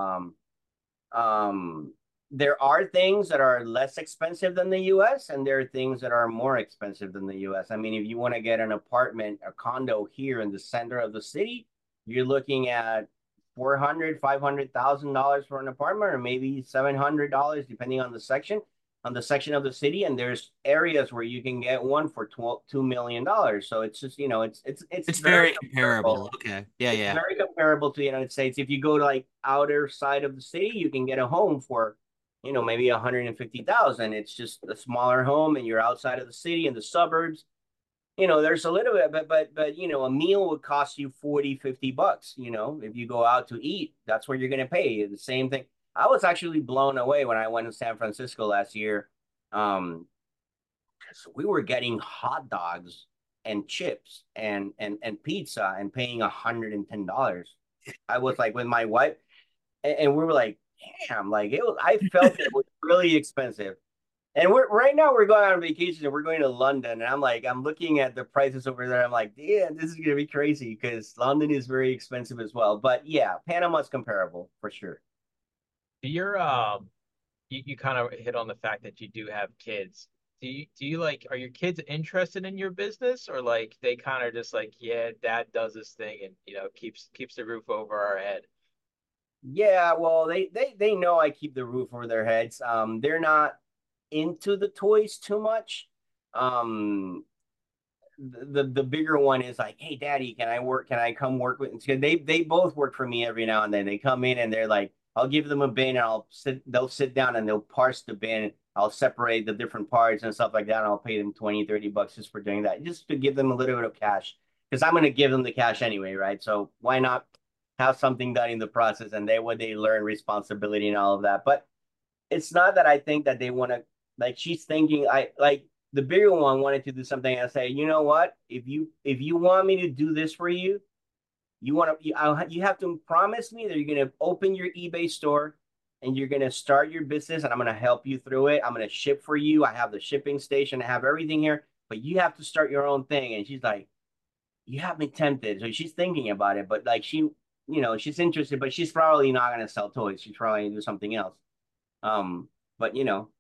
[SPEAKER 2] there are things that are less expensive than the US, and there are things that are more expensive than the US. I mean, if you want to get an apartment, a condo here in the center of the city, you're looking at 400, $500,000 for an apartment, or maybe $700, depending on the section of the city. And there's areas where you can get one for $2 million. So it's just, it's
[SPEAKER 3] It's
[SPEAKER 2] very
[SPEAKER 3] very
[SPEAKER 2] comparable.
[SPEAKER 3] comparable. Okay. Yeah,
[SPEAKER 2] It's
[SPEAKER 3] yeah.
[SPEAKER 2] very comparable to the United States. If you go to like outer side of the city, you can get a home for, maybe 150,000. It's just a smaller home and you're outside of the city in the suburbs. There's a little bit, but a meal would cost you 40, $50. If you go out to eat, that's what you're gonna pay. The same thing. I was actually blown away when I went to San Francisco last year. Um, so we were getting hot dogs and chips and pizza and paying $110. I was like with my wife, and we were like, damn, like it was. I felt it was really expensive. And we're right now we're going on vacation and we're going to London, and I'm looking at the prices over there. I'm like, yeah, this is gonna be crazy because London is very expensive as well. But yeah, Panama's comparable for sure.
[SPEAKER 1] You're you kind of hit on the fact that you do have kids. Do you like are your kids interested in your business, or like they kind of just like, yeah, dad does this thing and keeps the roof over our head?
[SPEAKER 2] Yeah, well, they know I keep the roof over their heads. They're not into the toys too much. Um, the bigger one is like, hey, daddy, can I work? Can I come work with? They both work for me every now and then. They come in and they're like, I'll give them a bin and they'll sit down and they'll parse the bin. I'll separate the different parts and stuff like that. And I'll pay them 20, $30 just for doing that, just to give them a little bit of cash because I'm going to give them the cash anyway, right? So why not have something done in the process, and they learn responsibility and all of that. But it's not that I think that they want to, like, she's thinking, I like the bigger one wanted to do something. I say, you know what, if you want me to do this for you, you have to promise me that you're going to open your eBay store and you're going to start your business, and I'm going to help you through it. I'm going to ship for you. I have the shipping station. I have everything here, but you have to start your own thing. And she's like, you have me tempted. So she's thinking about it, but like she's interested, but she's probably not going to sell toys. She's probably going to do something else. Um, but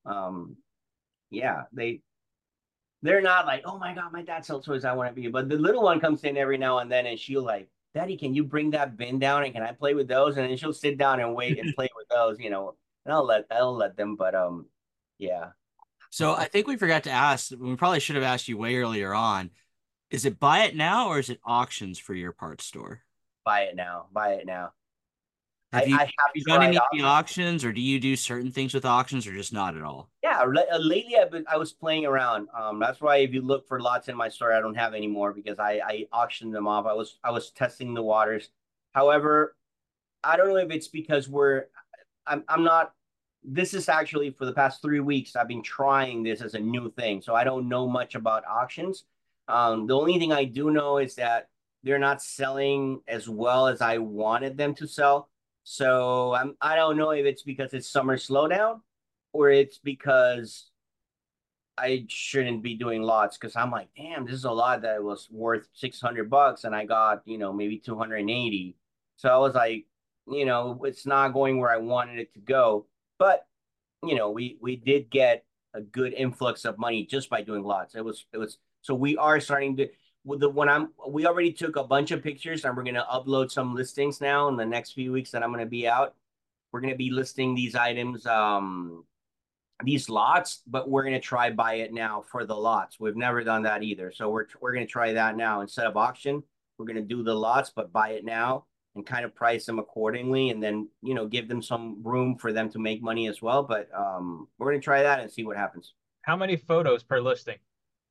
[SPEAKER 2] yeah, they're not like, oh my God, my dad sells toys, I want to be. But the little one comes in every now and then and she'll like, Daddy, can you bring that bin down and can I play with those? And then she'll sit down and wait and play with those. And I'll let them. But yeah.
[SPEAKER 3] So I think we forgot to ask, we probably should have asked you way earlier on. Is it buy it now or is it auctions for your parts store?
[SPEAKER 2] Buy it now. Buy it now.
[SPEAKER 3] Have
[SPEAKER 2] I
[SPEAKER 3] have
[SPEAKER 2] have
[SPEAKER 3] you done
[SPEAKER 2] tried
[SPEAKER 3] any of the
[SPEAKER 2] auction.
[SPEAKER 3] auctions or do you do certain things with auctions or just not at all?
[SPEAKER 2] Yeah, lately I was playing around. That's why if you look for lots in my store, I don't have anymore because I auctioned them off. I was testing the waters. However, I don't know if it's because I'm not. This is actually for the past 3 weeks. I've been trying this as a new thing, so I don't know much about auctions. The only thing I do know is that they're not selling as well as I wanted them to sell. So I don't know if it's because it's summer slowdown or it's because I shouldn't be doing lots because I'm like, damn, this is a lot that was worth $600 and I got, maybe 280. So I was like, it's not going where I wanted it to go. But, we did get a good influx of money just by doing lots. It was so we are starting to we already took a bunch of pictures and we're gonna upload some listings now in the next few weeks that I'm gonna be out. We're gonna be listing these items, these lots, but we're gonna try buy it now for the lots. We've never done that either, so we're gonna try that now instead of auction. We're gonna do the lots, but buy it now and kind of price them accordingly, and then give them some room for them to make money as well. But we're gonna try that and see what happens.
[SPEAKER 1] How many photos per listing?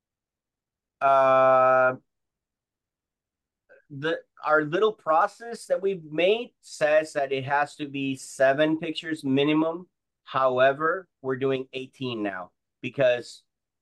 [SPEAKER 2] Our little process that we've made says that it has to be 7 pictures minimum. However, we're doing 18 now because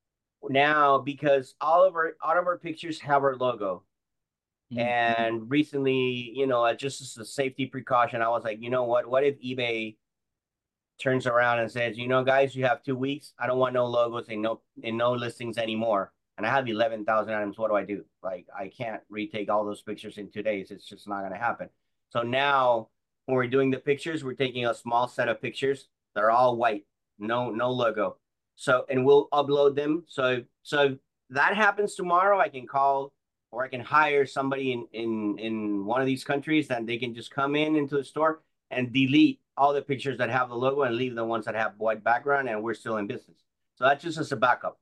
[SPEAKER 2] all of our pictures have our logo. And recently, just as a safety precaution, I was like, you know what if eBay turns around and says, guys, you have 2 weeks. I don't want no logos and no listings anymore. And I have 11,000 items. What do I do? Like, I can't retake all those pictures in 2 days. It's just not going to happen. So now when we're doing the pictures, we're taking a small set of pictures. They're all white, no logo. So, and we'll upload them. So if that happens tomorrow, I can call or I can hire somebody in one of these countries, then they can just come into the store and delete all the pictures that have the logo and leave the ones that have white background, and we're still in business. So that's just as a backup.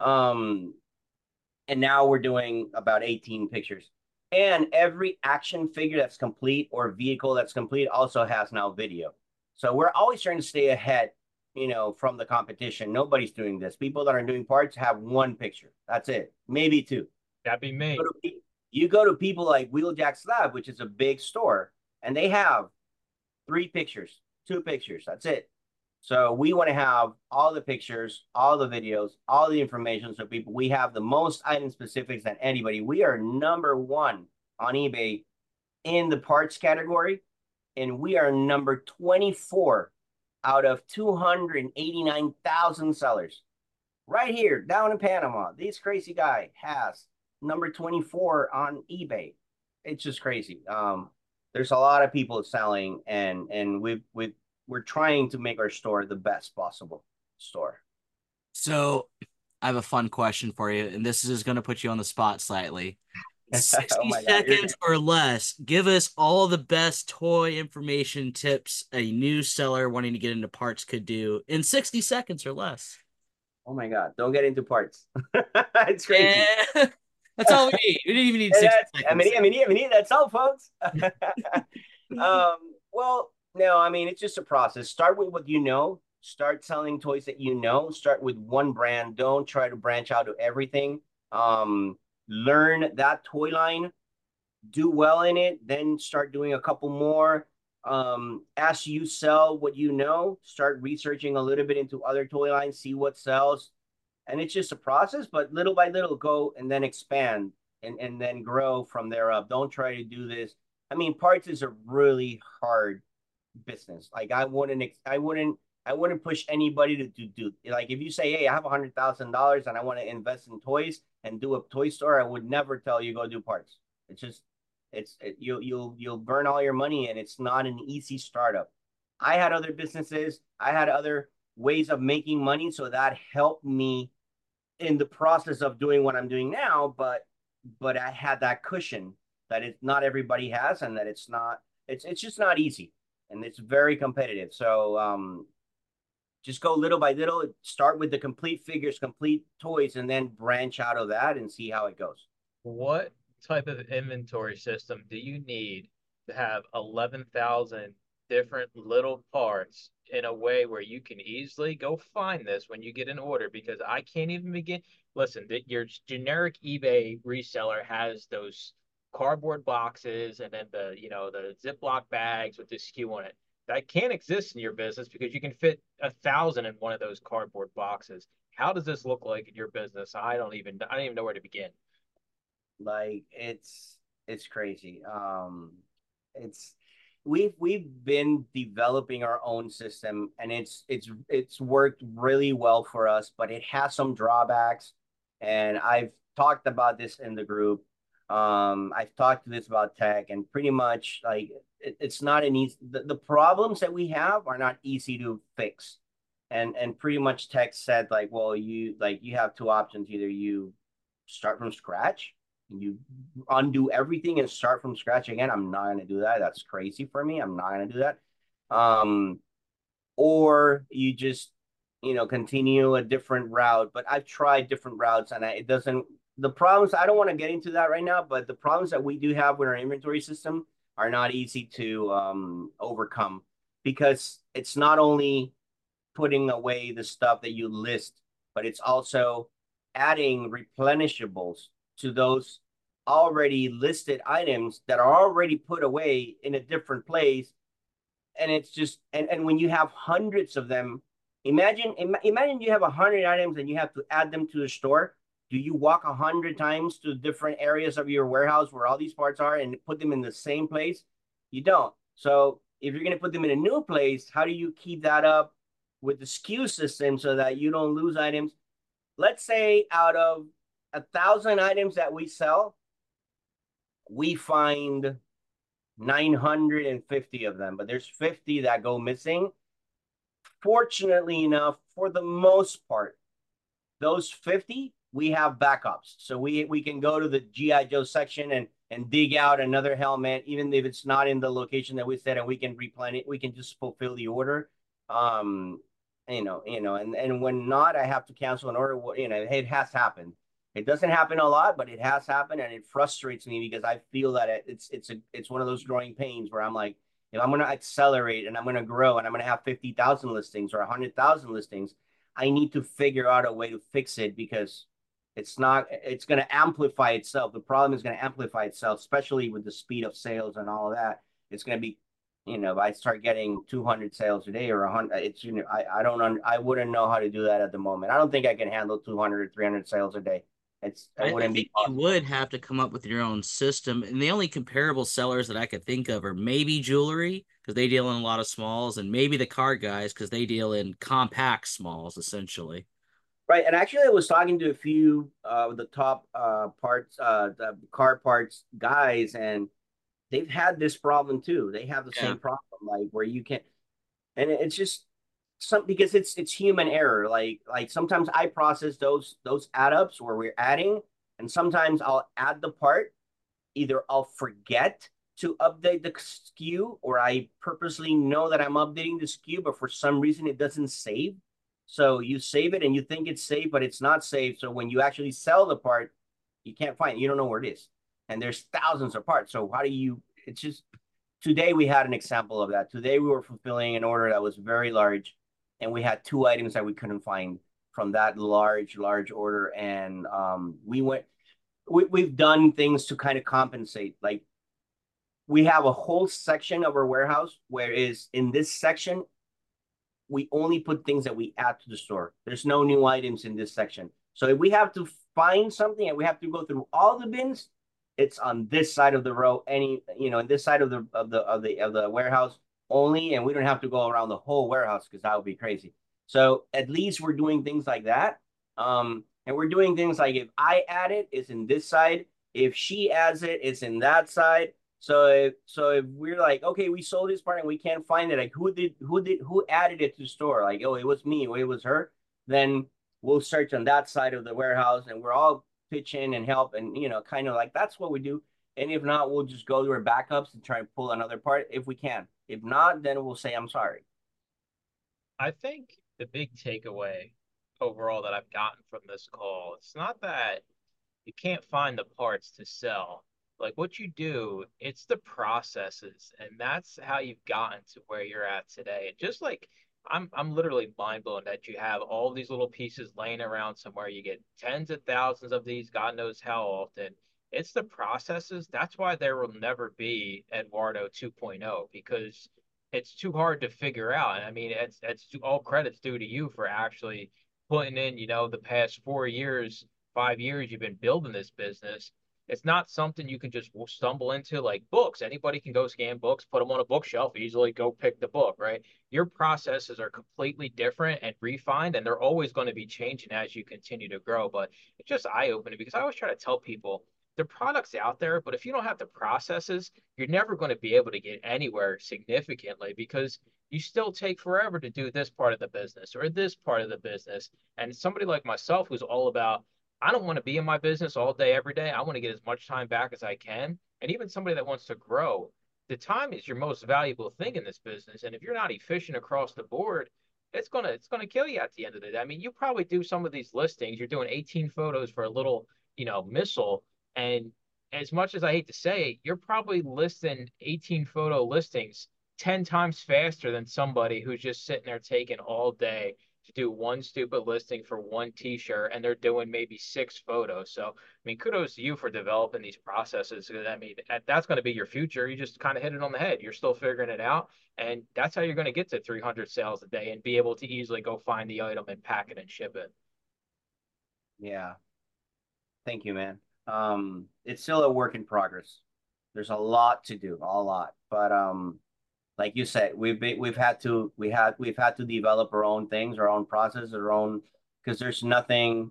[SPEAKER 2] And now we're doing about 18 pictures. And every action figure that's complete or vehicle that's complete also has now video. So we're always trying to stay ahead, from the competition. Nobody's doing this. People that are doing parts have 1 picture. That's it. Maybe 2.
[SPEAKER 1] That'd be me.
[SPEAKER 2] You go to people like Wheeljack Lab, which is a big store, and they have 3 pictures, 2 pictures. That's it. So we want to have all the pictures, all the videos, all the information. So we have the most item specifics than anybody. We are number 1 on eBay in the parts category, and we are number 24 out of 289,000 sellers. Right here, down in Panama, this crazy guy has number 24 on eBay. It's just crazy. There's a lot of people selling, and we're trying to make our store the best possible store.
[SPEAKER 3] So I have a fun question for you, and this is going to put you on the spot slightly. 60 seconds or less. Give us all the best toy information tips a new seller wanting to get into parts could do in 60 seconds or less.
[SPEAKER 2] Oh my God. Don't get into parts. It's crazy.
[SPEAKER 3] Yeah. That's all we need. We didn't even need 60 seconds.
[SPEAKER 2] I mean, that's all, folks. Well, no, I mean, it's just a process. Start with what you know. Start selling toys that you know. Start with one brand. Don't try to branch out to everything. Learn that toy line. Do well in it. Then start doing a couple more. As you sell what you know, start researching a little bit into other toy lines. See what sells. And it's just a process, but little by little, go and then expand and then grow from there up. Don't try to do this. I mean, parts is a really hard business. Like I wouldn't push anybody to do like if you say, hey, I have $100,000 and I want to invest in toys and do a toy store, I would never tell you go do parts. It's just you'll burn all your money, and it's not an easy startup. I had other businesses, I had other ways of making money, so that helped me in the process of doing what I'm doing now, but I had that cushion that not everybody has, and that it's just not easy, and it's very competitive. So just go little by little, start with the complete figures, complete toys, and then branch out of that and see how it goes.
[SPEAKER 1] What type of inventory system do you need to have 11,000 different little parts in a way where you can easily go find this when you get an order? Because I can't even begin. Listen, your generic eBay reseller has those cardboard boxes and then the Ziploc bags with the SKU on it. That can't exist in your business because you can fit 1,000 in one of those cardboard boxes. How does this look like in your business? I don't even know where to begin.
[SPEAKER 2] Like it's crazy. We've been developing our own system, and it's worked really well for us, but it has some drawbacks. And I've talked about this in the group. I've talked to this about tech, and pretty much like it's not an easy. The problems that we have are not easy to fix, and pretty much tech said like, well, you have 2 options: either you start from scratch, and you undo everything and start from scratch again. I'm not going to do that. That's crazy for me. I'm not going to do that. Or you just, continue a different route. But I've tried different routes, and it doesn't. The problems, I don't want to get into that right now, but the problems that we do have with our inventory system are not easy to overcome, because it's not only putting away the stuff that you list, but it's also adding replenishables to those already listed items that are already put away in a different place. And it's just, and when you have hundreds of them, imagine you have 100 items and you have to add them to the store. Do you walk 100 times to different areas of your warehouse where all these parts are and put them in the same place? You don't. So if you're going to put them in a new place, how do you keep that up with the SKU system so that you don't lose items? Let's say out of 1,000 items that we sell, we find 950 of them, but there's 50 that go missing. Fortunately enough, for the most part, those 50, we have backups. So we can go to the G.I. Joe section and dig out another helmet, even if it's not in the location that we said, and we can replenish it. We can just fulfill the order. And when not, I have to cancel an order. It has happened. It doesn't happen a lot, but it has happened, and it frustrates me because I feel that it's one of those growing pains where I'm like, if I'm going to accelerate and I'm going to grow and I'm going to have 50,000 listings or 100,000 listings, I need to figure out a way to fix it, because it's going to amplify itself. The problem is going to amplify itself, especially with the speed of sales and all of that. It's going to be, if I start getting 200 sales a day or 100, I wouldn't know how to do that at the moment. I don't think I can handle 200 or 300 sales a day.
[SPEAKER 3] I
[SPEAKER 2] wouldn't
[SPEAKER 3] think
[SPEAKER 2] be possible.
[SPEAKER 3] you would have to come up with your own system. And the only comparable sellers that I could think of are maybe jewelry, because they deal in a lot of smalls, and maybe the car guys, because they deal in compact smalls, essentially.
[SPEAKER 2] Right. And actually, I was talking to a few of the top the car parts guys, and they've had this problem too. They have the
[SPEAKER 3] Yeah.
[SPEAKER 2] same problem, like where you can, and it's just because it's human error. Like sometimes I process those add ups where we're adding, and sometimes I'll add the part. Either I'll forget to update the SKU, or I purposely know that I'm updating the SKU, but for some reason it doesn't save. So you save it and you think it's saved, but it's not saved. So when you actually sell the part, you can't find it. You don't know where it is. And there's thousands of parts. So how do you, it's just, today we had an example of that. Today we were fulfilling an order that was very large, and we had 2 items that we couldn't find from that large order. And we've done things to kind of compensate. Like, we have a whole section of our warehouse where is in this section, we only put things that we add to the store. There's no new items in this section. So if we have to find something and we have to go through all the bins, it's on this side of the row, in this side of the warehouse only, and we don't have to go around the whole warehouse, because that would be crazy. So at least we're doing things like that. And we're doing things like, if I add it, it's in this side. If she adds it, it's in that side. So if we're like, okay, we sold this part and we can't find it, like who added it to the store? Like, oh, it was me, or it was her. Then we'll search on that side of the warehouse, and we're all pitch in and help, and kind of like that's what we do. And if not, we'll just go to our backups and try and pull another part if we can. If not, then we'll say I'm sorry.
[SPEAKER 1] I think the big takeaway overall that I've gotten from this call, it's not that you can't find the parts to sell. Like what you do, it's the processes, and that's how you've gotten to where you're at today. And just like I'm literally mind blown that you have all these little pieces laying around somewhere. You get tens of thousands of these, God knows how often. It's the processes. That's why there will never be Eduardo 2.0, because it's too hard to figure out. And I mean, it's all credits due to you for actually putting in, the past 4 years, 5 years you've been building this business. It's not something you can just stumble into like books. Anybody can go scan books, put them on a bookshelf, easily go pick the book, right? Your processes are completely different and refined, and they're always going to be changing as you continue to grow. But it's just eye-opening, because I always try to tell people the product's out there, but if you don't have the processes, you're never going to be able to get anywhere significantly, because you still take forever to do this part of the business or this part of the business. And somebody like myself, who's all about, I don't want to be in my business all day, every day. I want to get as much time back as I can. And even somebody that wants to grow, the time is your most valuable thing in this business. And if you're not efficient across the board, it's gonna kill you at the end of the day. I mean, you probably do some of these listings. You're doing 18 photos for a little, missile, and as much as I hate to say it, you're probably listing 18 photo listings 10 times faster than somebody who's just sitting there taking all day to do one stupid listing for one t-shirt and they're doing maybe 6 photos. So, I mean, kudos to you for developing these processes. I mean, that's going to be your future. You just kind of hit it on the head. You're still figuring it out. And that's how you're going to get to 300 sales a day and be able to easily go find the item and pack it and ship it.
[SPEAKER 2] Yeah. Thank you, man. It's still a work in progress. There's a lot to do, a lot. But like you said, we've had to develop our own things, our own process, our own, because there's nothing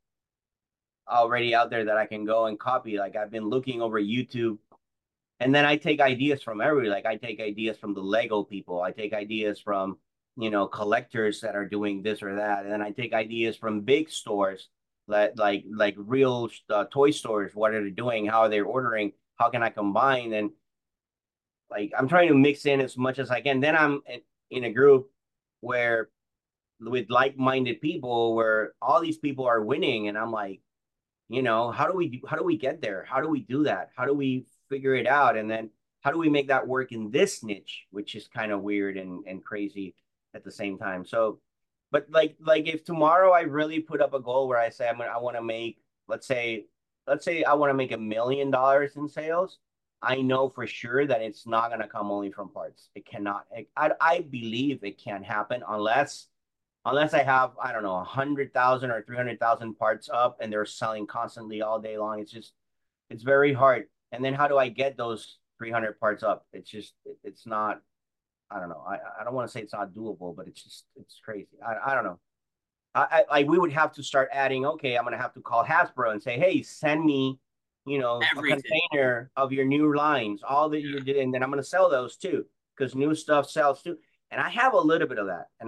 [SPEAKER 2] already out there that I can go and copy. Like I've been looking over YouTube, and then I take ideas from every, like I take ideas from the Lego people. I take ideas from, collectors that are doing this or that. And then I take ideas from big stores like real toy stores. What are they doing? How are they ordering? How can I combine? And like I'm trying to mix in as much as I can. Then I'm in a group where with like-minded people where all these people are winning, and I'm like, how do we get there? How do we do that? How do we figure it out? And then how do we make that work in this niche, which is kind of weird and crazy at the same time. So, but like if tomorrow I really put up a goal where I say I want to make, let's say I want to make $1 million in sales, I know for sure that it's not going to come only from parts. It cannot. I believe it can't happen unless I have, I don't know, 100,000 or 300,000 parts up and they're selling constantly all day long. It's very hard. And then how do I get those 300 parts up? It's not, I don't know. I don't want to say it's not doable, but it's crazy. I don't know. We would have to start adding, okay, I'm going to have to call Hasbro and say, hey, send me, a
[SPEAKER 3] Everything.
[SPEAKER 2] container of your new lines, all that you're doing. And then I'm going to sell those too, because new stuff sells too. And I have a little bit of that. And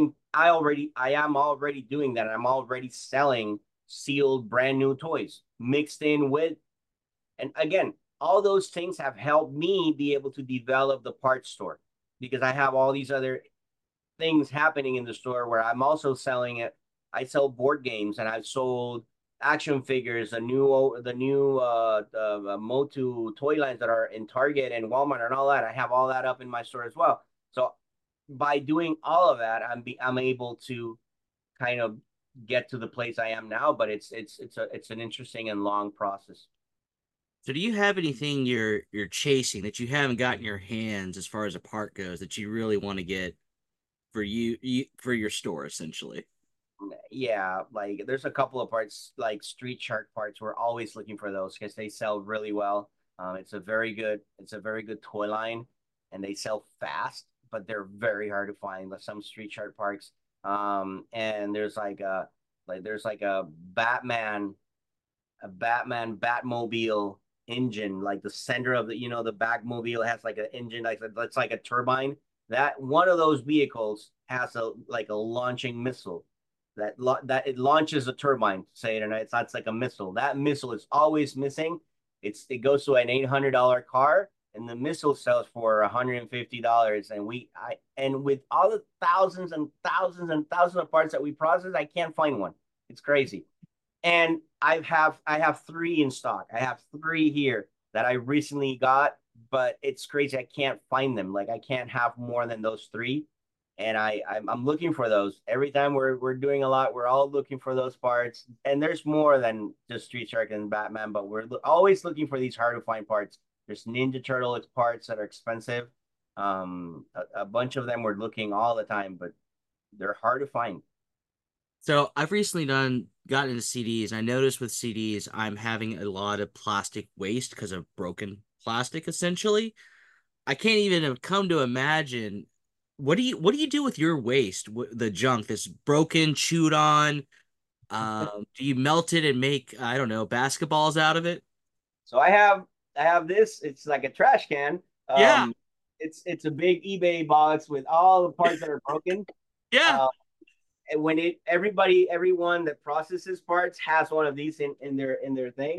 [SPEAKER 2] I am already doing that. And I'm already selling sealed brand new toys mixed in with, and again, all those things have helped me be able to develop the parts store because I have all these other things happening in the store where I'm also selling it. I sell board games and I've sold action figures, the new Motu toy lines that are in Target and Walmart and all that. I have all that up in my store as well. So by doing all of that, I'm able to kind of get to the place I am now. But it's an interesting and long process.
[SPEAKER 3] So do you have anything you're chasing that you haven't gotten your hands as far as a part goes that you really want to get for for your store essentially?
[SPEAKER 2] Yeah, like there's a couple of parts like Street Shark parts. We're always looking for those because they sell really well. It's a very good toy line, and they sell fast, but they're very hard to find. Like some Street Shark parks, and there's like a Batmobile engine, like the center of the Batmobile has like an engine like that's like a turbine. That one of those vehicles has a launching missile that it launches a turbine, say it, and it's like a missile. That missile is always missing. It goes to an $800 car, and the missile sells for $150. And with all the thousands and thousands and thousands of parts that we process, I can't find one. It's crazy. And I have three in stock. I have three here that I recently got, but it's crazy. I can't find them. Like I can't have more than those three. And I'm looking for those. Every time we're doing a lot, we're all looking for those parts. And there's more than just Street Shark and Batman, but we're always looking for these hard to find parts. There's Ninja Turtle parts that are expensive. A bunch of them we're looking all the time, but they're hard to find.
[SPEAKER 3] So I've recently gotten into CDs. And I noticed with CDs, I'm having a lot of plastic waste because of broken plastic, essentially. I can't even have come to imagine what do you do with your waste, the junk that's broken, chewed on? Do you melt it and make, I don't know, basketballs out of it?
[SPEAKER 2] So I have this. It's like a trash can.
[SPEAKER 3] Yeah,
[SPEAKER 2] It's a big eBay box with all the parts that are broken.
[SPEAKER 3] yeah.
[SPEAKER 2] Uh, when everyone that processes parts has one of these in their thing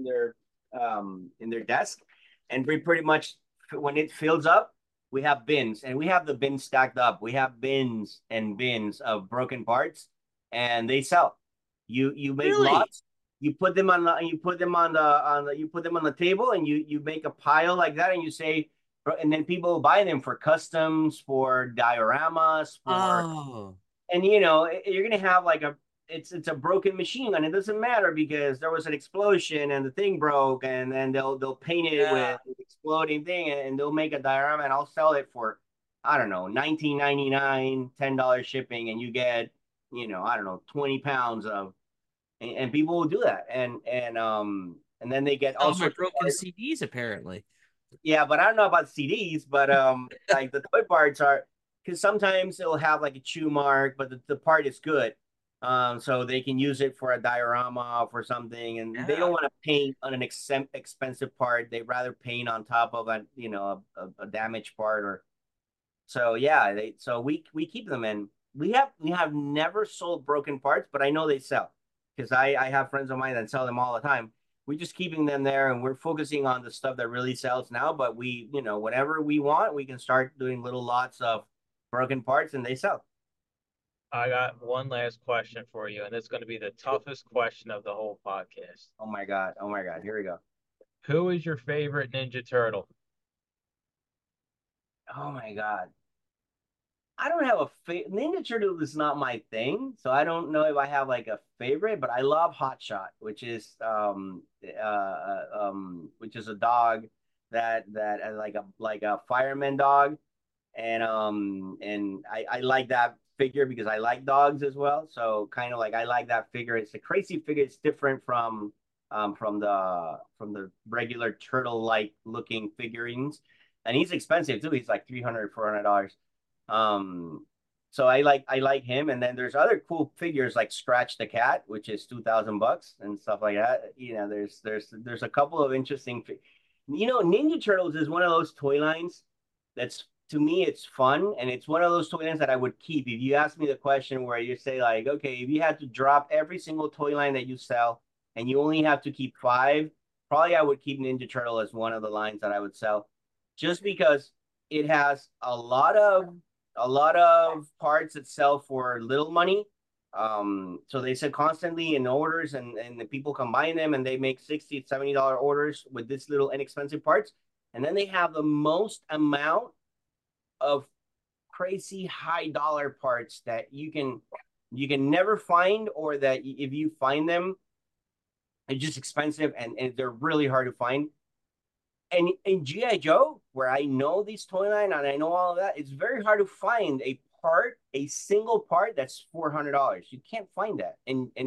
[SPEAKER 2] in their desk, and we pretty much when it fills up, we have bins, and we have the bins stacked up. We have bins and bins of broken parts, and they sell. You make
[SPEAKER 3] Really?
[SPEAKER 2] lots. You put them on the table, and you make a pile like that, and you say, and then people buy them for customs, for dioramas, for
[SPEAKER 3] Oh,
[SPEAKER 2] and you're gonna have like it's a broken machine gun. It doesn't matter because there was an explosion and the thing broke, and then they'll paint it
[SPEAKER 3] yeah.
[SPEAKER 2] with an exploding thing, and they'll make a diorama, and I'll sell it for, I don't know, 19.99, $10 shipping, and you get, I don't know, 20 pounds of, and people will do that, and then they get all
[SPEAKER 3] Sell my
[SPEAKER 2] sorts of
[SPEAKER 3] broken
[SPEAKER 2] parts.
[SPEAKER 3] CDs apparently.
[SPEAKER 2] Yeah, but I don't know about CDs, but like the toy parts are, because sometimes it'll have like a chew mark, but the part is good. So they can use it for a diorama for something, and they
[SPEAKER 3] Yeah.
[SPEAKER 2] don't want to paint on an expensive part. They rather paint on top of a damaged part, or so yeah. So we keep them, and we have never sold broken parts, but I know they sell because I have friends of mine that sell them all the time. We're just keeping them there, and we're focusing on the stuff that really sells now. But whatever we want, we can start doing little lots of broken parts, and they sell.
[SPEAKER 1] I got one last question for you, and it's going to be the toughest question of the whole podcast.
[SPEAKER 2] Oh my god! Oh my god! Here we go.
[SPEAKER 1] Who is your favorite Ninja Turtle?
[SPEAKER 2] Oh my god! I don't have a Ninja Turtle is not my thing, so I don't know if I have like a favorite. But I love Hot Shot, which is a dog that like a fireman dog, and I like that figure because I like dogs as well. So kind of like I like that figure. It's a crazy figure. It's different from the regular turtle like looking figurines, and he's expensive too. He's like $300 $400. Um, so I like him, and then there's other cool figures like Scratch the Cat, which is $2,000 and stuff like that. There's a couple of interesting. Ninja Turtles is one of those toy lines that's, to me, it's fun, and it's one of those toy lines that I would keep. If you ask me the question where you say like, okay, if you had to drop every single toy line that you sell and you only have to keep five, probably I would keep Ninja Turtle as one of the lines that I would sell, just because it has a lot of parts that sell for little money. So they said constantly in orders, and the people combine them, and they make $60 $70 orders with this little inexpensive parts. And then they have the most amount of crazy high dollar parts that you can never find, or that if you find them, it's just expensive, and they're really hard to find. And in GI Joe, where I know these toy line and I know all of that, it's very hard to find a single part that's $400. You can't find that.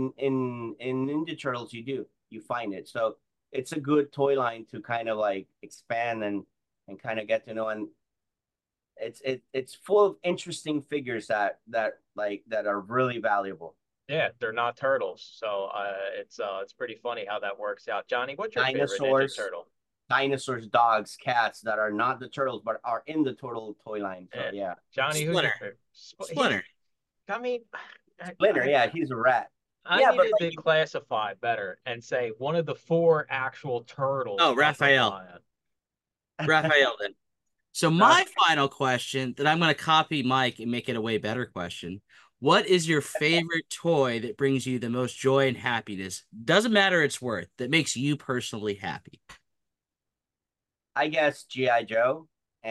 [SPEAKER 2] In Ninja Turtles, you find it. So it's a good toy line to kind of like expand and kind of get to know. And it's full of interesting figures that are really valuable.
[SPEAKER 1] Yeah, they're not turtles, so it's pretty funny how that works out. Johnny, what's your favorite Ninja
[SPEAKER 2] Dinosaurs,
[SPEAKER 1] Turtle?
[SPEAKER 2] dinosaurs, dogs, cats that are not the turtles but are in the total toy line. So
[SPEAKER 1] Yeah,
[SPEAKER 2] yeah.
[SPEAKER 1] Johnny, who's your
[SPEAKER 3] Splinter.
[SPEAKER 1] favorite?
[SPEAKER 3] Splinter.
[SPEAKER 1] I mean,
[SPEAKER 2] Splinter, yeah, he's a rat.
[SPEAKER 1] I
[SPEAKER 2] Yeah, but
[SPEAKER 1] needed to classify better and say one of the four actual turtles
[SPEAKER 3] Oh,
[SPEAKER 1] from the
[SPEAKER 3] Raphael.
[SPEAKER 1] line.
[SPEAKER 3] Raphael then. So
[SPEAKER 2] like
[SPEAKER 3] my final question that I'm going to copy Mike and make it a way better question. What is your favorite toy that brings you the most joy and happiness? Doesn't matter its worth, that makes you personally happy.
[SPEAKER 2] I guess GI Joe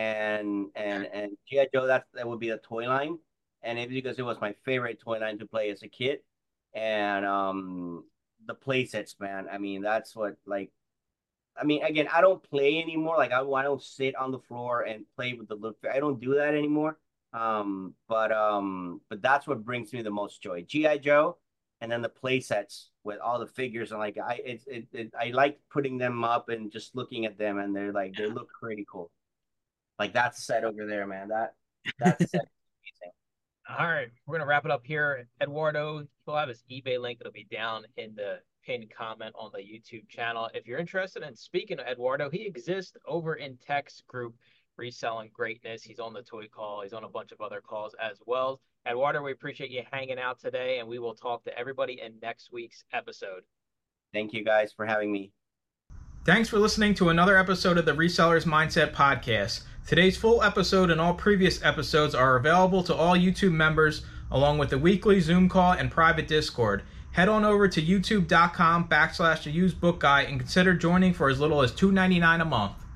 [SPEAKER 2] and GI Joe, that would be a toy line, and it because it was my favorite toy line to play as a kid, and the play sets, man. I mean, that's what like. I mean, again, I don't play anymore. Like I don't sit on the floor and play with the look. I don't do that anymore. But that's what brings me the most joy. GI Joe, and then the play sets with all the figures, and like I like putting them up and just looking at them, and they look pretty cool. Like that set over there, man. That set is amazing.
[SPEAKER 1] All right, we're gonna wrap it up here. Eduardo, he'll have his eBay link. It'll be down in the pinned comment on the YouTube channel. If you're interested in speaking to Eduardo, he exists over in Tech's group, Reselling Greatness. He's on the Toy Call. He's on a bunch of other calls as well. Eduardo, we appreciate you hanging out today, and we will talk to everybody in next week's episode.
[SPEAKER 2] Thank you guys for having me.
[SPEAKER 1] Thanks for listening to another episode of the Resellers Mindset Podcast. Today's full episode and all previous episodes are available to all YouTube members, along with the weekly Zoom call and private Discord. Head on over to youtube.com/theusebookguy and consider joining for as little as $2.99 a month.